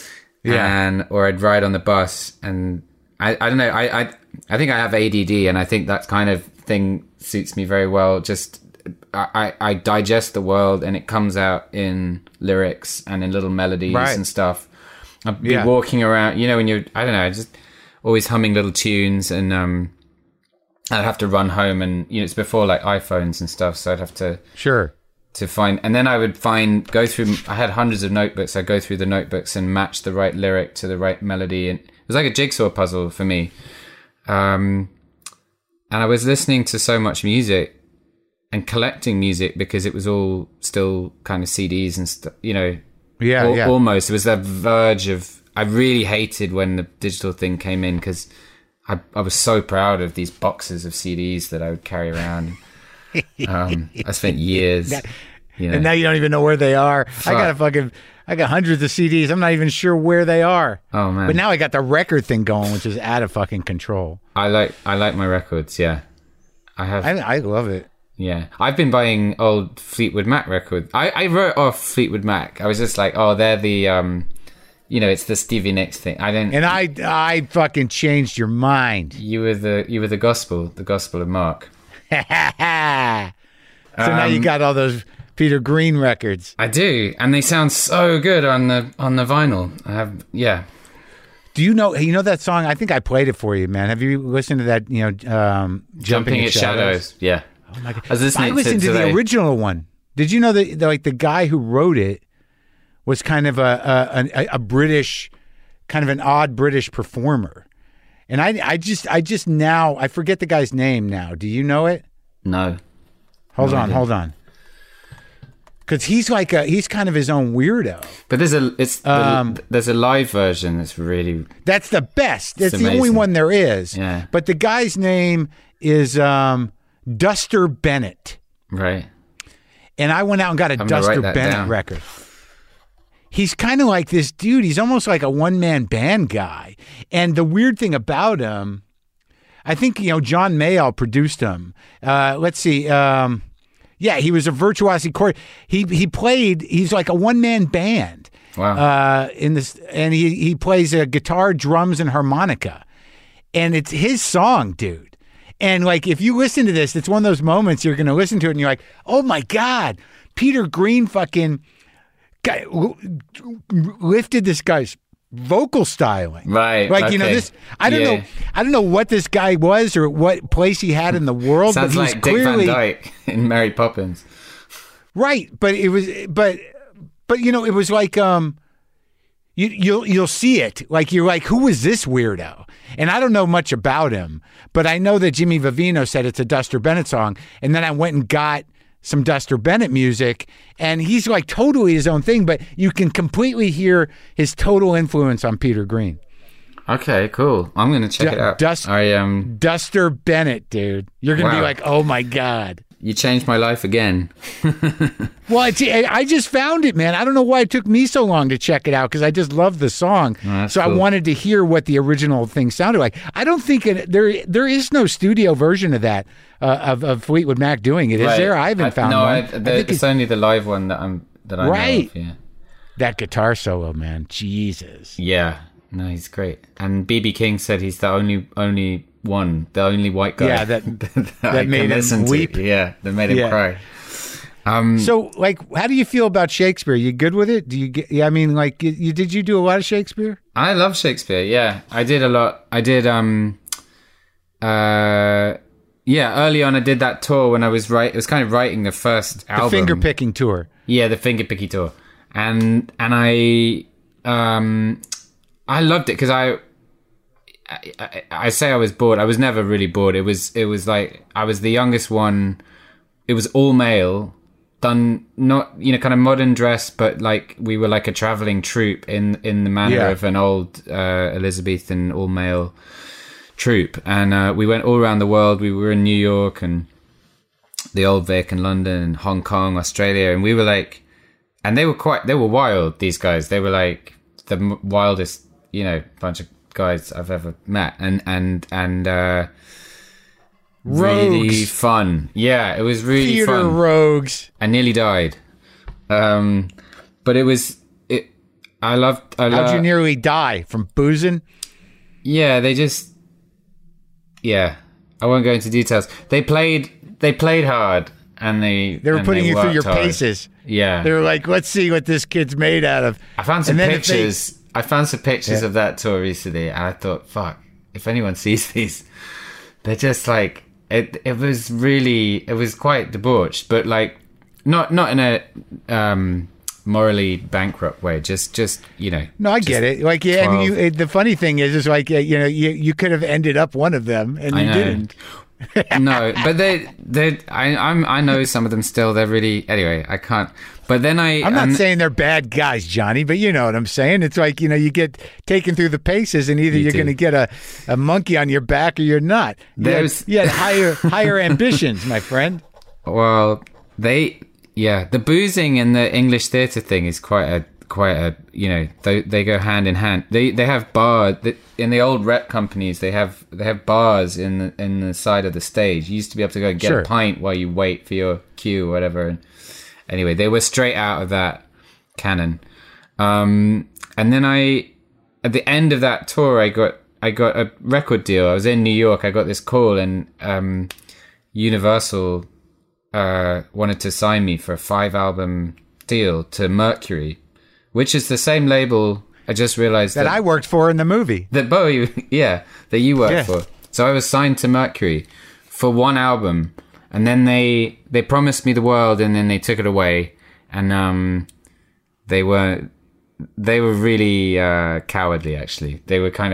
Or I'd ride on the bus, and I don't know. I think I have ADD, and I think that kind of thing suits me very well. Just I digest the world, and it comes out in lyrics and in little melodies and stuff. I'd be walking around, you know, when I don't know, just always humming little tunes, and I'd have to run home, and you know, it's before like iPhones and stuff, so I'd have to to find, and then I would go through. I had hundreds of notebooks. I'd go through the notebooks and match the right lyric to the right melody, and it was like a jigsaw puzzle for me. And I was listening to so much music and collecting music because it was all still kind of CDs and stuff, you know. Almost. It was that verge of. I really hated when the digital thing came in, because I was so proud of these boxes of CDs that I would carry around. I spent years. You know. And now you don't even know where they are. Fuck. I got hundreds of CDs. I'm not even sure where they are. Oh man! But now I got the record thing going, which is out of fucking control. I like my records. Yeah, I love it. Yeah, I've been buying old Fleetwood Mac records. I wrote off Fleetwood Mac. I was just like, oh, they're the you know, it's the Stevie Nicks thing. I fucking changed your mind. You were the gospel of Mark. So now you got all those Peter Green records. I do, and they sound so good on the vinyl. I have, Do you know that song? I think I played it for you, man. Have you listened to that? You know, Jumping at Shadows. Yeah. Oh my god! I listened to the original one. Did you know that the guy who wrote it was kind of a British, kind of an odd British performer, and I just now I forget the guy's name now. Do you know it? No. Hold on. Because he's kind of his own weirdo. But there's a live version that's really... That's the best. It's the only one there is. Yeah. But the guy's name is Duster Bennett. Right. And I went out and got a Duster Bennett record. He's kind of like this dude. He's almost like a one-man band guy. And the weird thing about him, I think, John Mayall produced him. Let's see. Yeah, he was a virtuosi chord. He's like a one-man band. Wow. And he plays guitar, drums, and harmonica. And it's his song, dude. And like, if you listen to this, it's one of those moments you're going to listen to it and you're like, oh my God, Peter Green fucking lifted this guy's vocal styling. Right. Like, this, I don't know what this guy was or what place he had in the world. Sounds but like Dick Van Dyke in Mary Poppins. Right. But it was, but it was like, you'll see it. Like, you're like, who is this weirdo? And I don't know much about him, but I know that Jimmy Vivino said it's a Duster Bennett song. And then I went and got some Duster Bennett music, and he's like totally his own thing, but you can completely hear his total influence on Peter Green. Okay, cool. I'm going to check it out. Duster Bennett, dude. You're going to be like, oh my God. You changed my life again. Well, I just found it, man. I don't know why it took me so long to check it out, because I just loved the song. Oh, so cool. I wanted to hear what the original thing sounded like. I don't think there is no studio version of that, of Fleetwood Mac doing it. Is right. there? I haven't found one. It's only the live one that I right. know of. Yeah. That guitar solo, man. Jesus. Yeah. No, he's great. And B.B. King said he's the only one, the only white guy. Yeah, that made him weep. Yeah, that made him cry. So, like, how do you feel about Shakespeare? You good with it? Do you get? Yeah, I mean, like, did you do a lot of Shakespeare? I love Shakespeare. Yeah, I did a lot. I did. Early on, I did that tour when I was it was kind of writing the first album, the finger picking tour. Yeah, the finger picking tour, and I loved it because I say I was bored. I was never really bored. It was like I was the youngest one. It was all male, done not kind of modern dress, but like we were like a traveling troupe in the manner of an old Elizabethan all male troupe, and we went all around the world. We were in New York and the Old Vic and London and Hong Kong, Australia, and we were like, and they were wild. These guys, they were like the wildest, bunch of guys I've ever met, and really fun. Yeah, it was really Theater fun. rogues. I nearly died, but it was it. I loved. How'd you nearly die from boozing? Yeah, they just. Yeah, I won't go into details. They played hard, and they were putting you through your hard. paces. Yeah, they were like, "Let's see what this kid's made out of." I found some pictures. I found some pictures of that tour recently, and I thought, "Fuck! If anyone sees these, they're just like it." It was quite debauched, but like not in a morally bankrupt way. Just No, I get it. Like, yeah, 12. And the funny thing is like you could have ended up one of them, and you didn't. No, but I know some of them still. They're really anyway. I can't. But then I'm not saying they're bad guys, Johnny, but you know what I'm saying. It's like you get taken through the paces, and either you're going to get a monkey on your back or you're not. You had higher ambitions, my friend. Well, the boozing and the English theatre thing is quite a they go hand in hand. They have bars in the old rep companies. They have bars in the side of the stage. You used to be able to go and get a pint while you wait for your cue or whatever. And anyway, they were straight out of that canon. And then at the end of that tour, I got a record deal. I was in New York. I got this call, and Universal wanted to sign me for a 5-album deal to Mercury, which is the same label. I just realized that I worked for in the movie. That Bowie, that you worked for. So I was signed to Mercury for 1 album, and then they promised me the world, and then they took it away, and they were really cowardly. Actually, they were kind of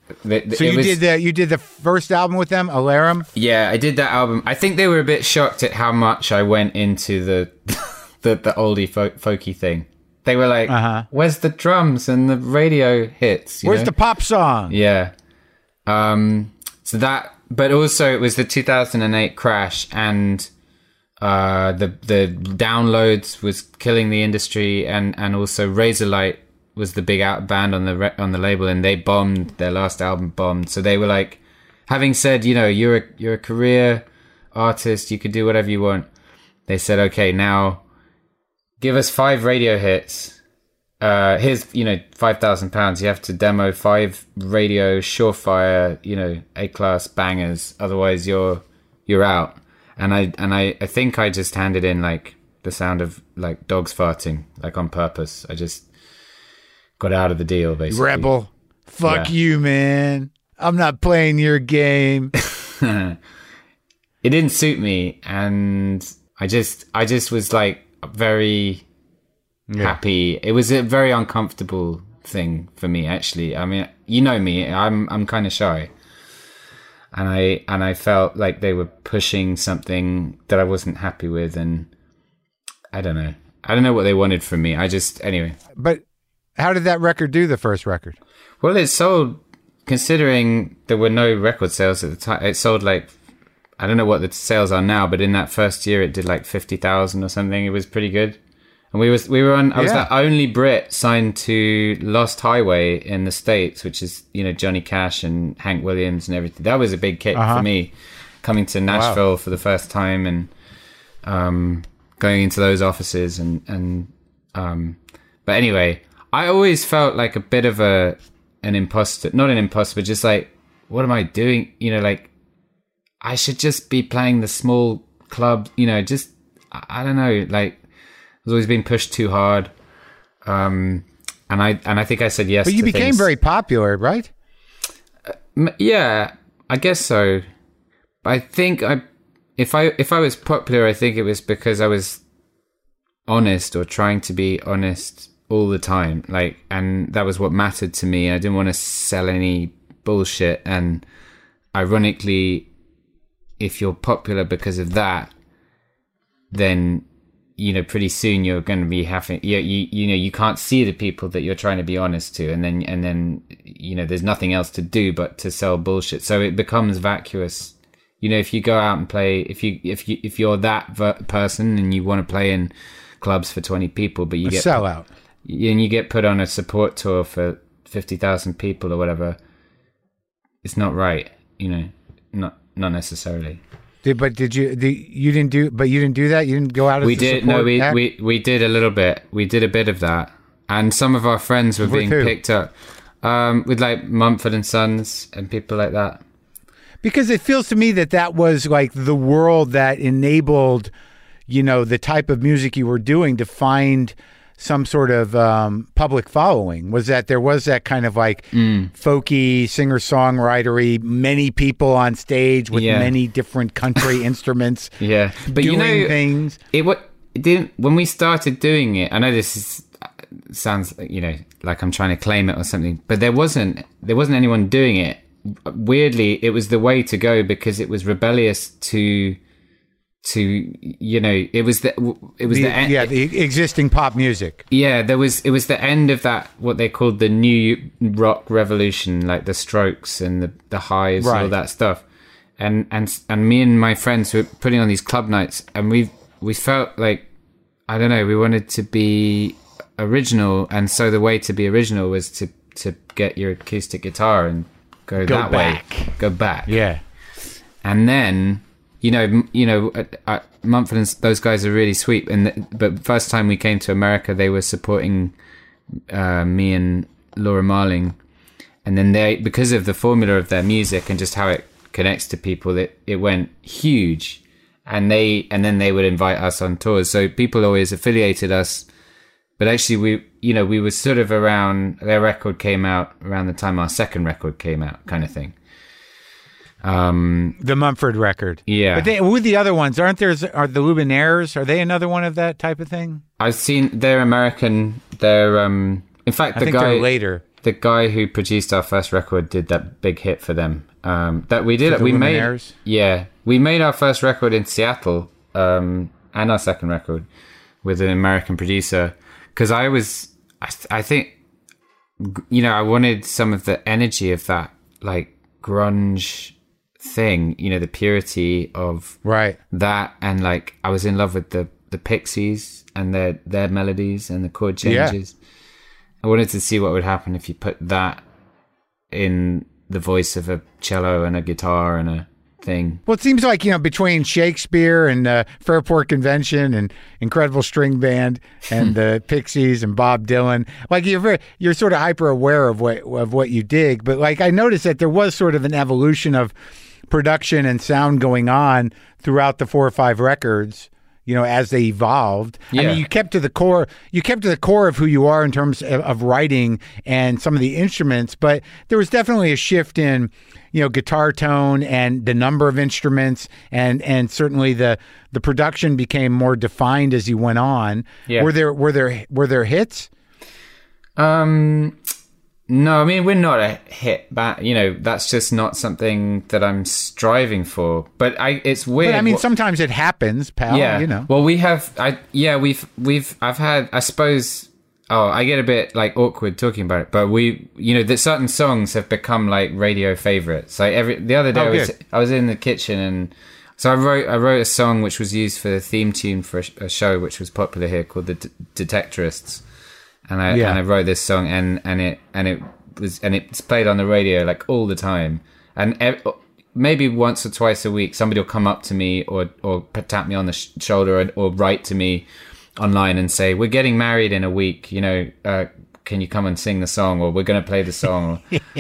So you did the first album with them, Alarum? Yeah, I did that album. I think they were a bit shocked at how much I went into the the oldie folky thing. They were like, "Where's the drums and the radio hits? Where's the pop song?" Yeah. So that, but also it was the 2008 crash, and the downloads was killing the industry, and also Razorlight was the big out band on the label, and they bombed. Their last album bombed. So they were like, having said, you're a career artist, you could do whatever you want. They said, okay, now give us 5 radio hits. Here's, £5,000. You have to demo 5 radio surefire, A-class bangers. Otherwise you're out. And I think I just handed in like the sound of like dogs farting, like on purpose. I just got out of the deal, basically. Rebel. Fuck you, man. I'm not playing your game. It didn't suit me, and I just was like very happy. It was a very uncomfortable thing for me, actually. I mean, you know me, I'm kind of shy. And I felt like they were pushing something that I wasn't happy with, and I don't know what they wanted from me. Anyway. But how did that record do, the first record? Well, it sold, considering there were no record sales at the time, it sold like, I don't know what the sales are now, but in that first year it did like 50,000 or something. It was pretty good. And we were on, I was the only Brit signed to Lost Highway in the States, which is, Johnny Cash and Hank Williams and everything. That was a big kick for me, coming to Nashville for the first time, and going into those offices but anyway, I always felt like a bit of an imposter, not an imposter, but just like, what am I doing? Like, I should just be playing the small club, just, I don't know, like, I was always being pushed too hard. And I think I said yes. But you became very popular, right? Yeah, I guess so. But I think if I was popular, I think it was because I was honest, or trying to be honest all the time, like, and that was what mattered to me. I didn't want to sell any bullshit. And ironically, if you're popular because of that, then pretty soon you're going to be having you can't see the people that you're trying to be honest to, and then there's nothing else to do but to sell bullshit. So it becomes vacuous. If you go out and play, if you're that person and you want to play in clubs for 20 people, but you get sell out, and you get put on a support tour for 50,000 people or whatever, it's not right, not necessarily. But you didn't do that? You didn't go out as we did. No, we did a little bit. We did a bit of that, and some of our friends were being picked up with like Mumford & Sons and people like that. Because it feels to me that was like the world that enabled, the type of music you were doing to find some sort of public following. Was that there was that kind of like folky, singer-songwritery, many people on stage with many different country instruments. Yeah, but doing things. It didn't when we started doing it. I know this sounds like I'm trying to claim it or something, but there wasn't anyone doing it. Weirdly, it was the way to go because it was rebellious to it was the existing pop music. Yeah, it was the end of that, what they called the new rock revolution, like the Strokes and the Hives and all that stuff. And me and my friends were putting on these club nights, and we felt like, I don't know, we wanted to be original, and so the way to be original was to get your acoustic guitar and go that back. Way. Go back. Yeah. And then Mumford and those guys are really sweet. But first time we came to America, they were supporting me and Laura Marling, and then because of the formula of their music and just how it connects to people, it went huge. And then they would invite us on tours. So people always affiliated us, but actually we were sort of around. Their record came out around the time our second record came out, kind of thing. The Mumford record. Yeah. But with the other ones, are the Luminaires, are they another one of that type of thing? I've seen, they're American. They're, in fact, I think they're later. the guy who produced our first record did that big hit for them. That we did. We Luminaires? we made our first record in Seattle, and our second record with an American producer. Because I think, you know, I wanted some of the energy of that, like, grunge thing, you know, the purity of that, and like I was in love with the Pixies and their melodies and the chord changes. I wanted to see what would happen if you put that in the voice of a cello and a guitar and a thing. Well, it seems like, you know, between Shakespeare and Fairport Convention and Incredible String Band and the Pixies and Bob Dylan, like you're sort of hyper aware of what you dig. But like I noticed that there was sort of an evolution of production and sound going on throughout the 4 or 5 records, you know, as they evolved. I mean, you kept to the core of who you are in terms of writing and some of the instruments, but there was definitely a shift in, you know, guitar tone and the number of instruments, and certainly the production became more defined as you went on. Yeah. Were there hits? No, I mean, we're not a hit band. You know, that's just not something that I'm striving for. But it's weird. But I mean, sometimes it happens, pal. Yeah. You know. Well, I've had. I suppose. Oh, I get a bit like awkward talking about it, but that certain songs have become like radio favorites. Like the other day, I was in the kitchen, and so I wrote a song which was used for the theme tune for a show which was popular here called the Detectorists. And I wrote this song, and it's played on the radio like all the time, and maybe once or twice a week somebody will come up to me or tap me on the shoulder or write to me online and say, we're getting married in a week, you know, can you come and sing the song, or we're going to play the song.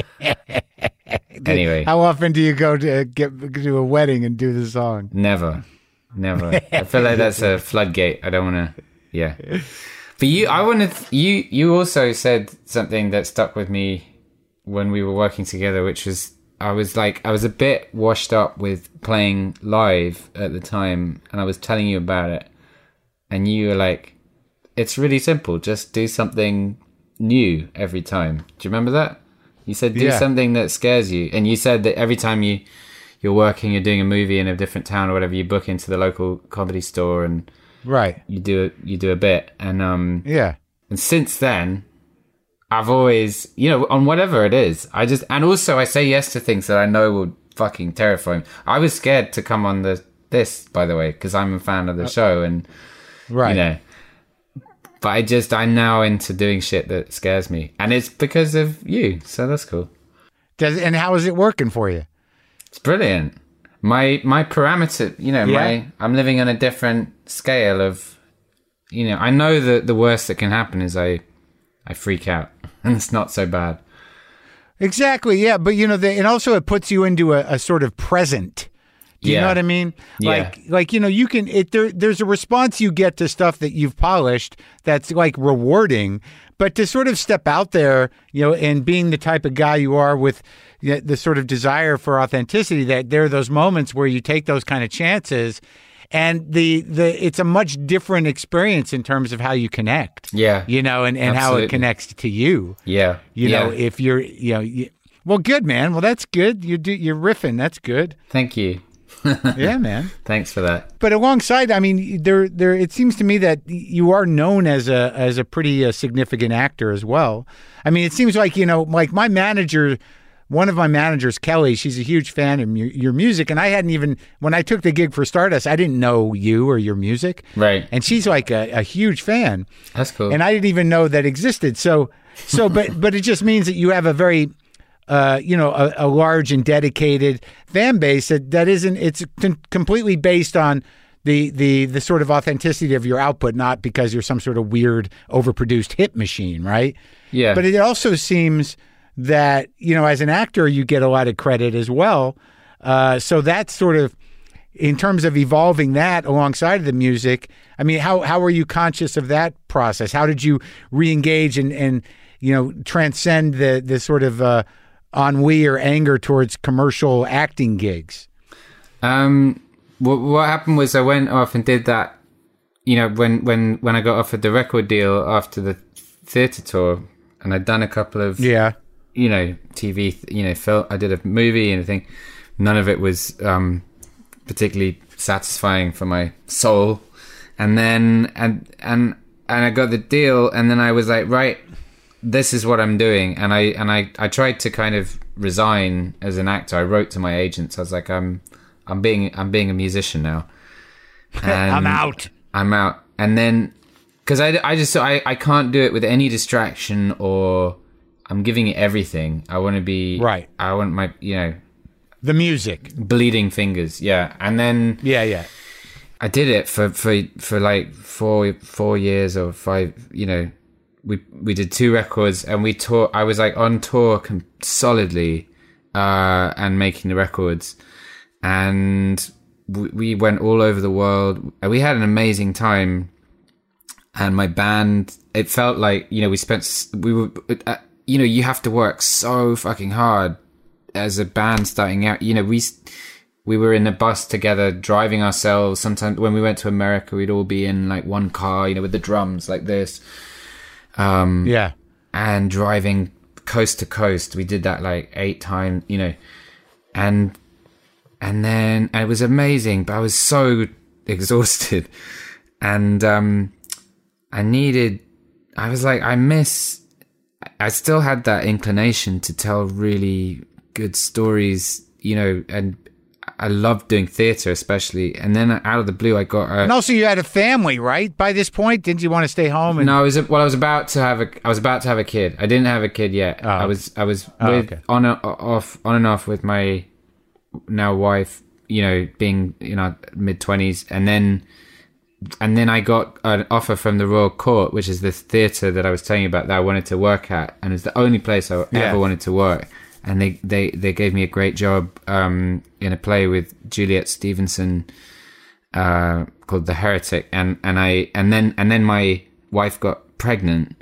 Anyway, how often do you go to a wedding and do the song? Never. I feel like that's a floodgate. I don't want to. But you also said something that stuck with me when we were working together, which was I was a bit washed up with playing live at the time, and I was telling you about it, and you were like, it's really simple, just do something new every time. Do you remember that? You said do something that scares you, and you said that every time you're working, you're doing a movie in a different town or whatever, you book into the local comedy store and you do a bit, and and since then I've always, you know, on whatever it is, and also I say yes to things that I know will fucking terrify me. I was scared to come on this, by the way, because I'm a fan of the show, and you know, but I'm now into doing shit that scares me, and it's because of you, so that's cool. And how is it working for you? It's brilliant. My parameter, you know, I'm living on a different scale of, you know, I know that the worst that can happen is I freak out, and it's not so bad. Exactly, yeah. But, you know, and also it puts you into a sort of present. Do you know what I mean? Like, you know, you can, there's a response you get to stuff that you've polished that's like rewarding, but to sort of step out there, you know, and being the type of guy you are with the sort of desire for authenticity, that there are those moments where you take those kind of chances, and it's a much different experience in terms of how you connect. Yeah. You know, and how it connects to you. Yeah. You know, if you're, you know, well, good, man. Well, that's good. You're riffing. That's good. Thank you. Yeah, man. Thanks for that. But alongside, I mean, there, it seems to me that you are known as a pretty significant actor as well. I mean, it seems like, you know, like my manager, one of my managers, Kelly, she's a huge fan of your music, and I hadn't even, when I took the gig for Stardust, I didn't know you or your music. Right. And she's like a huge fan. That's cool. And I didn't even know that existed. So, but it just means that you have a very, you know, a large and dedicated fan base that isn't, it's completely based on the sort of authenticity of your output, not because you're some sort of weird overproduced hit machine, right? Yeah. But it also seems that, you know, as an actor, you get a lot of credit as well. So that's sort of, in terms of evolving that alongside of the music, I mean, how were you conscious of that process? How did you re-engage and you know, transcend the sort of ennui or anger towards commercial acting gigs? What happened was I went off and did that, you know, when I got offered the record deal after the theatre tour, and I'd done a couple of TV, film. I did a movie and a thing. None of it was particularly satisfying for my soul. And then and I got the deal, and then I was like, right, this is what I'm doing. And I tried to kind of resign as an actor. I wrote to my agents. I was like, I'm being a musician now. And I'm out. And then, because I can't do it with any distraction, or I'm giving it everything. I want to be right. I want my, the music, bleeding fingers. Yeah. And then I did it for like 4 years or 5. We did 2 records, and we toured. I was like on tour solidly, and making the records, and we went all over the world. We had an amazing time, and my band. It felt like we were. You have to work so fucking hard as a band starting out. We were in a bus together, driving ourselves. Sometimes when we went to America, we'd all be in like one car, with the drums like this. And driving coast to coast. We did that like 8 times, and then it was amazing, but I was so exhausted, and I still had that inclination to tell really good stories, and I loved doing theater, especially. And then out of the blue, I got and also you had a family, right? By this point, didn't you want to stay home? No, I was about to have a kid. I didn't have a kid yet. Oh. I was on and off with my now wife, being mid-20s, and then I got an offer from the Royal Court, which is this theater that I was telling you about that I wanted to work at, and it's the only place I ever wanted to work. And they gave me a great job in a play with Juliet Stevenson called The Heretic, and then my wife got pregnant,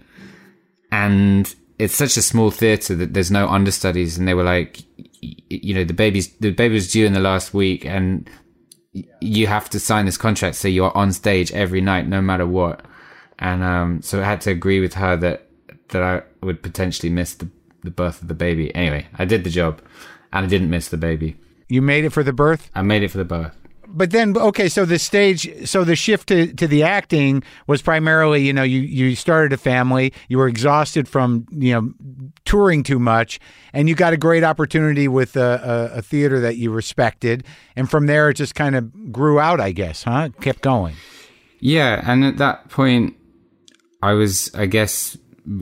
and it's such a small theatre that there's no understudies, and they were like, the baby was due in the last week, and you have to sign this contract so you're on stage every night no matter what. And so I had to agree with her that I would potentially miss the birth of the baby. Anyway, I did the job, and I didn't miss the baby. You made it for the birth? I made it for the birth. But then, okay, so the shift to the acting was primarily, you started a family, you were exhausted from, touring too much, and you got a great opportunity with a theater that you respected, and from there it just kind of grew out, I guess, huh? It kept going. Yeah, and at that point, I was, I guess,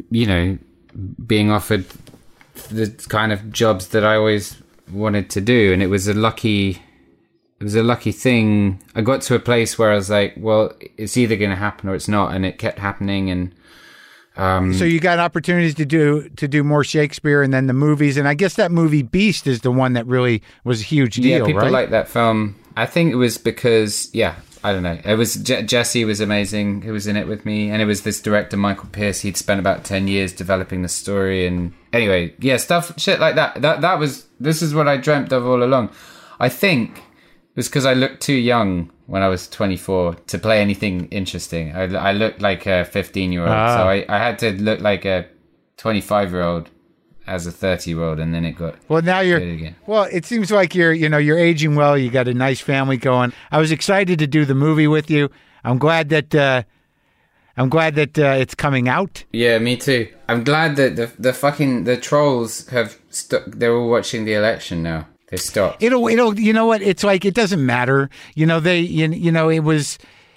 being offered the kind of jobs that I always wanted to do, and it was a lucky thing. I got to a place where I was like, well, it's either going to happen or it's not, and it kept happening. And so you got opportunities to do more Shakespeare, and then the movies, and I guess that movie Beast is the one that really was a huge deal. Yeah, people right? like that film. I think it was because I don't know. It was Jesse was amazing, who was in it with me, and it was this director Michael Pearce. He'd spent about 10 years developing the story, and anyway, shit like that. This is what I dreamt of all along. I think it was because I looked too young when I was 24 to play anything interesting. I looked like a 15-year-old, so I had to look like a 25-year-old as a 30-year-old, and then it got now you're good again. Well, it seems like you're aging well. You got a nice family going. I was excited to do the movie with you. I'm glad that it's coming out. Yeah, me too. I'm glad that the trolls have they're all watching the election now. They stopped. It'll you know what? It's like it doesn't matter. It was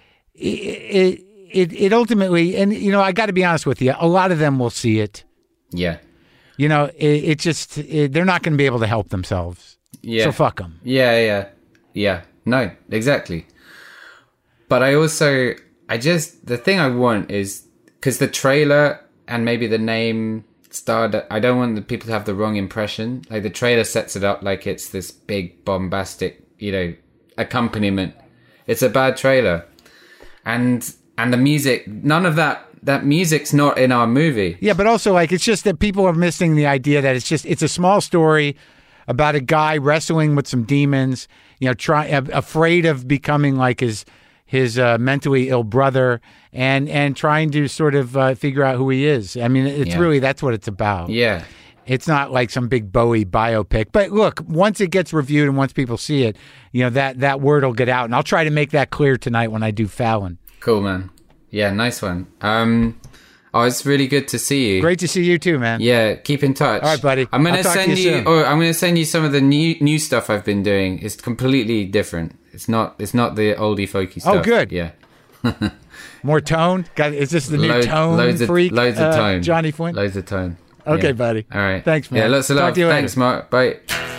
it ultimately, and I got to be honest with you, a lot of them will see it. Yeah. They're not going to be able to help themselves. Yeah. So fuck them. Yeah. No, exactly. But the thing I want is, because the trailer and maybe the name starred, I don't want the people to have the wrong impression. Like, the trailer sets it up like it's this big bombastic, accompaniment. It's a bad trailer. And the music, none of that music's not in our movie. Yeah, but also, it's just that people are missing the idea that it's a small story about a guy wrestling with some demons, afraid of becoming like his his mentally ill brother and trying to sort of figure out who he is. I mean, it's really, that's what it's about. Yeah. It's not like some big Bowie biopic. But look, once it gets reviewed and once people see it, that word will get out. And I'll try to make that clear tonight when I do Fallon. Cool, man. Yeah, nice one. It's really good to see you. Great to see you too, man. Yeah, keep in touch. All right, buddy. I'm gonna send you some of the new stuff I've been doing. It's completely different. It's not the oldie folky stuff. Oh, good. Yeah. More tone? Is this the new tone freak? Loads of tone. Johnny Flynn? Loads of tone. Okay, yeah. buddy. All right. Thanks, man. Yeah, lots of love. Talk to you later. Thanks, Mark. Bye.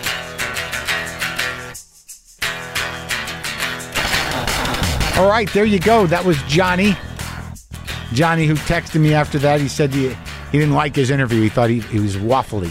All right, there you go. That was Johnny. Johnny, who texted me after that, he said he didn't like his interview. He thought he was waffly.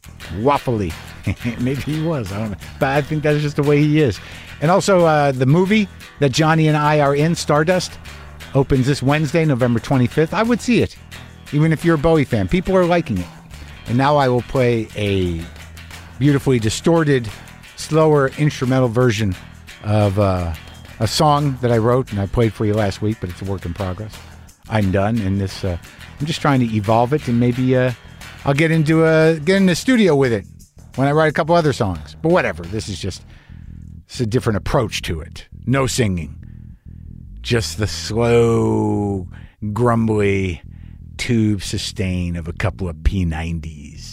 Maybe he was. I don't know. But I think that's just the way he is. And also, the movie that Johnny and I are in, Stardust, opens this Wednesday, November 25th. I would see it, even if you're a Bowie fan. People are liking it. And now I will play a beautifully distorted, slower instrumental version of a song that I wrote and I played for you last week, but it's a work in progress. I'm done, and this I'm just trying to evolve it, and maybe I'll get in the studio with it when I write a couple other songs. But whatever, it's a different approach to it. No singing, just the slow, grumbly tube sustain of a couple of P90s.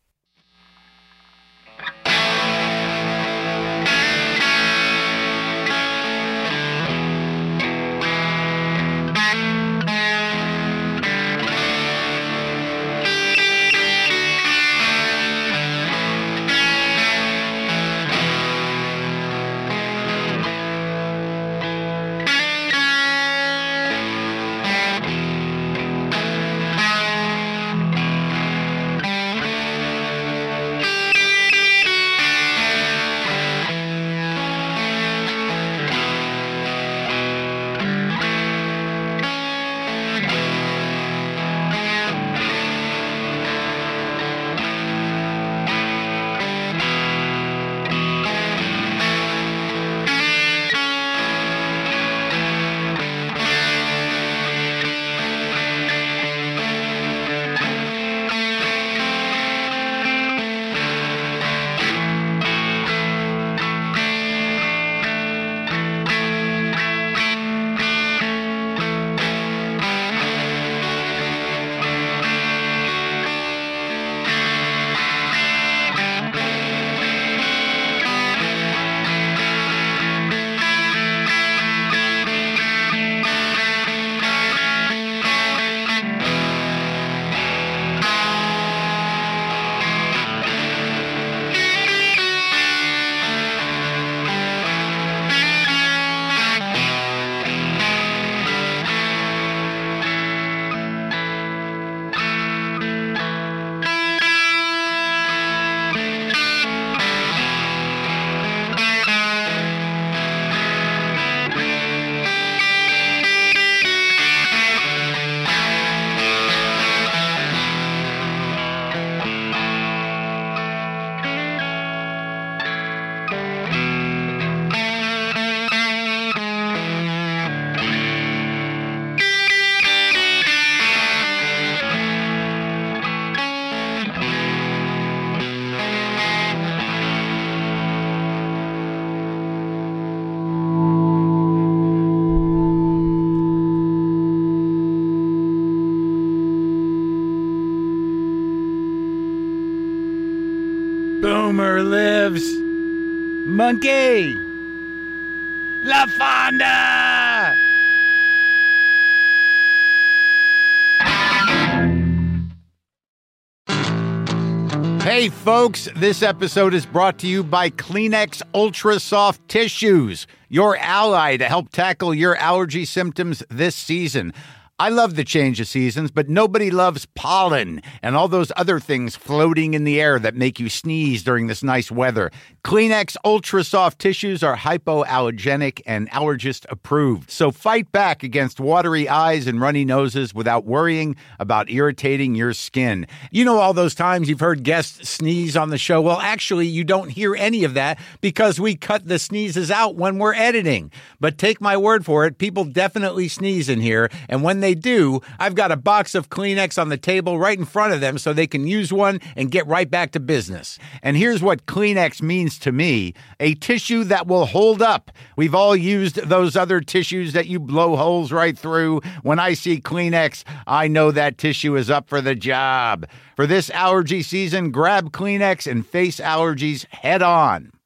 Boomer lives. Monkey. La Fonda. Hey folks, this episode is brought to you by Kleenex Ultra Soft Tissues, your ally to help tackle your allergy symptoms this season. I love the change of seasons, but nobody loves pollen and all those other things floating in the air that make you sneeze during this nice weather. Kleenex Ultra Soft Tissues are hypoallergenic and allergist approved. So fight back against watery eyes and runny noses without worrying about irritating your skin. You know all those times you've heard guests sneeze on the show? Well, actually, you don't hear any of that because we cut the sneezes out when we're editing. But take my word for it, people definitely sneeze in here, and when they do, I've got a box of Kleenex on the table right in front of them so they can use one and get right back to business. And here's what Kleenex means to me: a tissue that will hold up. We've all used those other tissues that you blow holes right through. When I see Kleenex, I know that tissue is up for the job. For this allergy season, grab Kleenex and face allergies head on.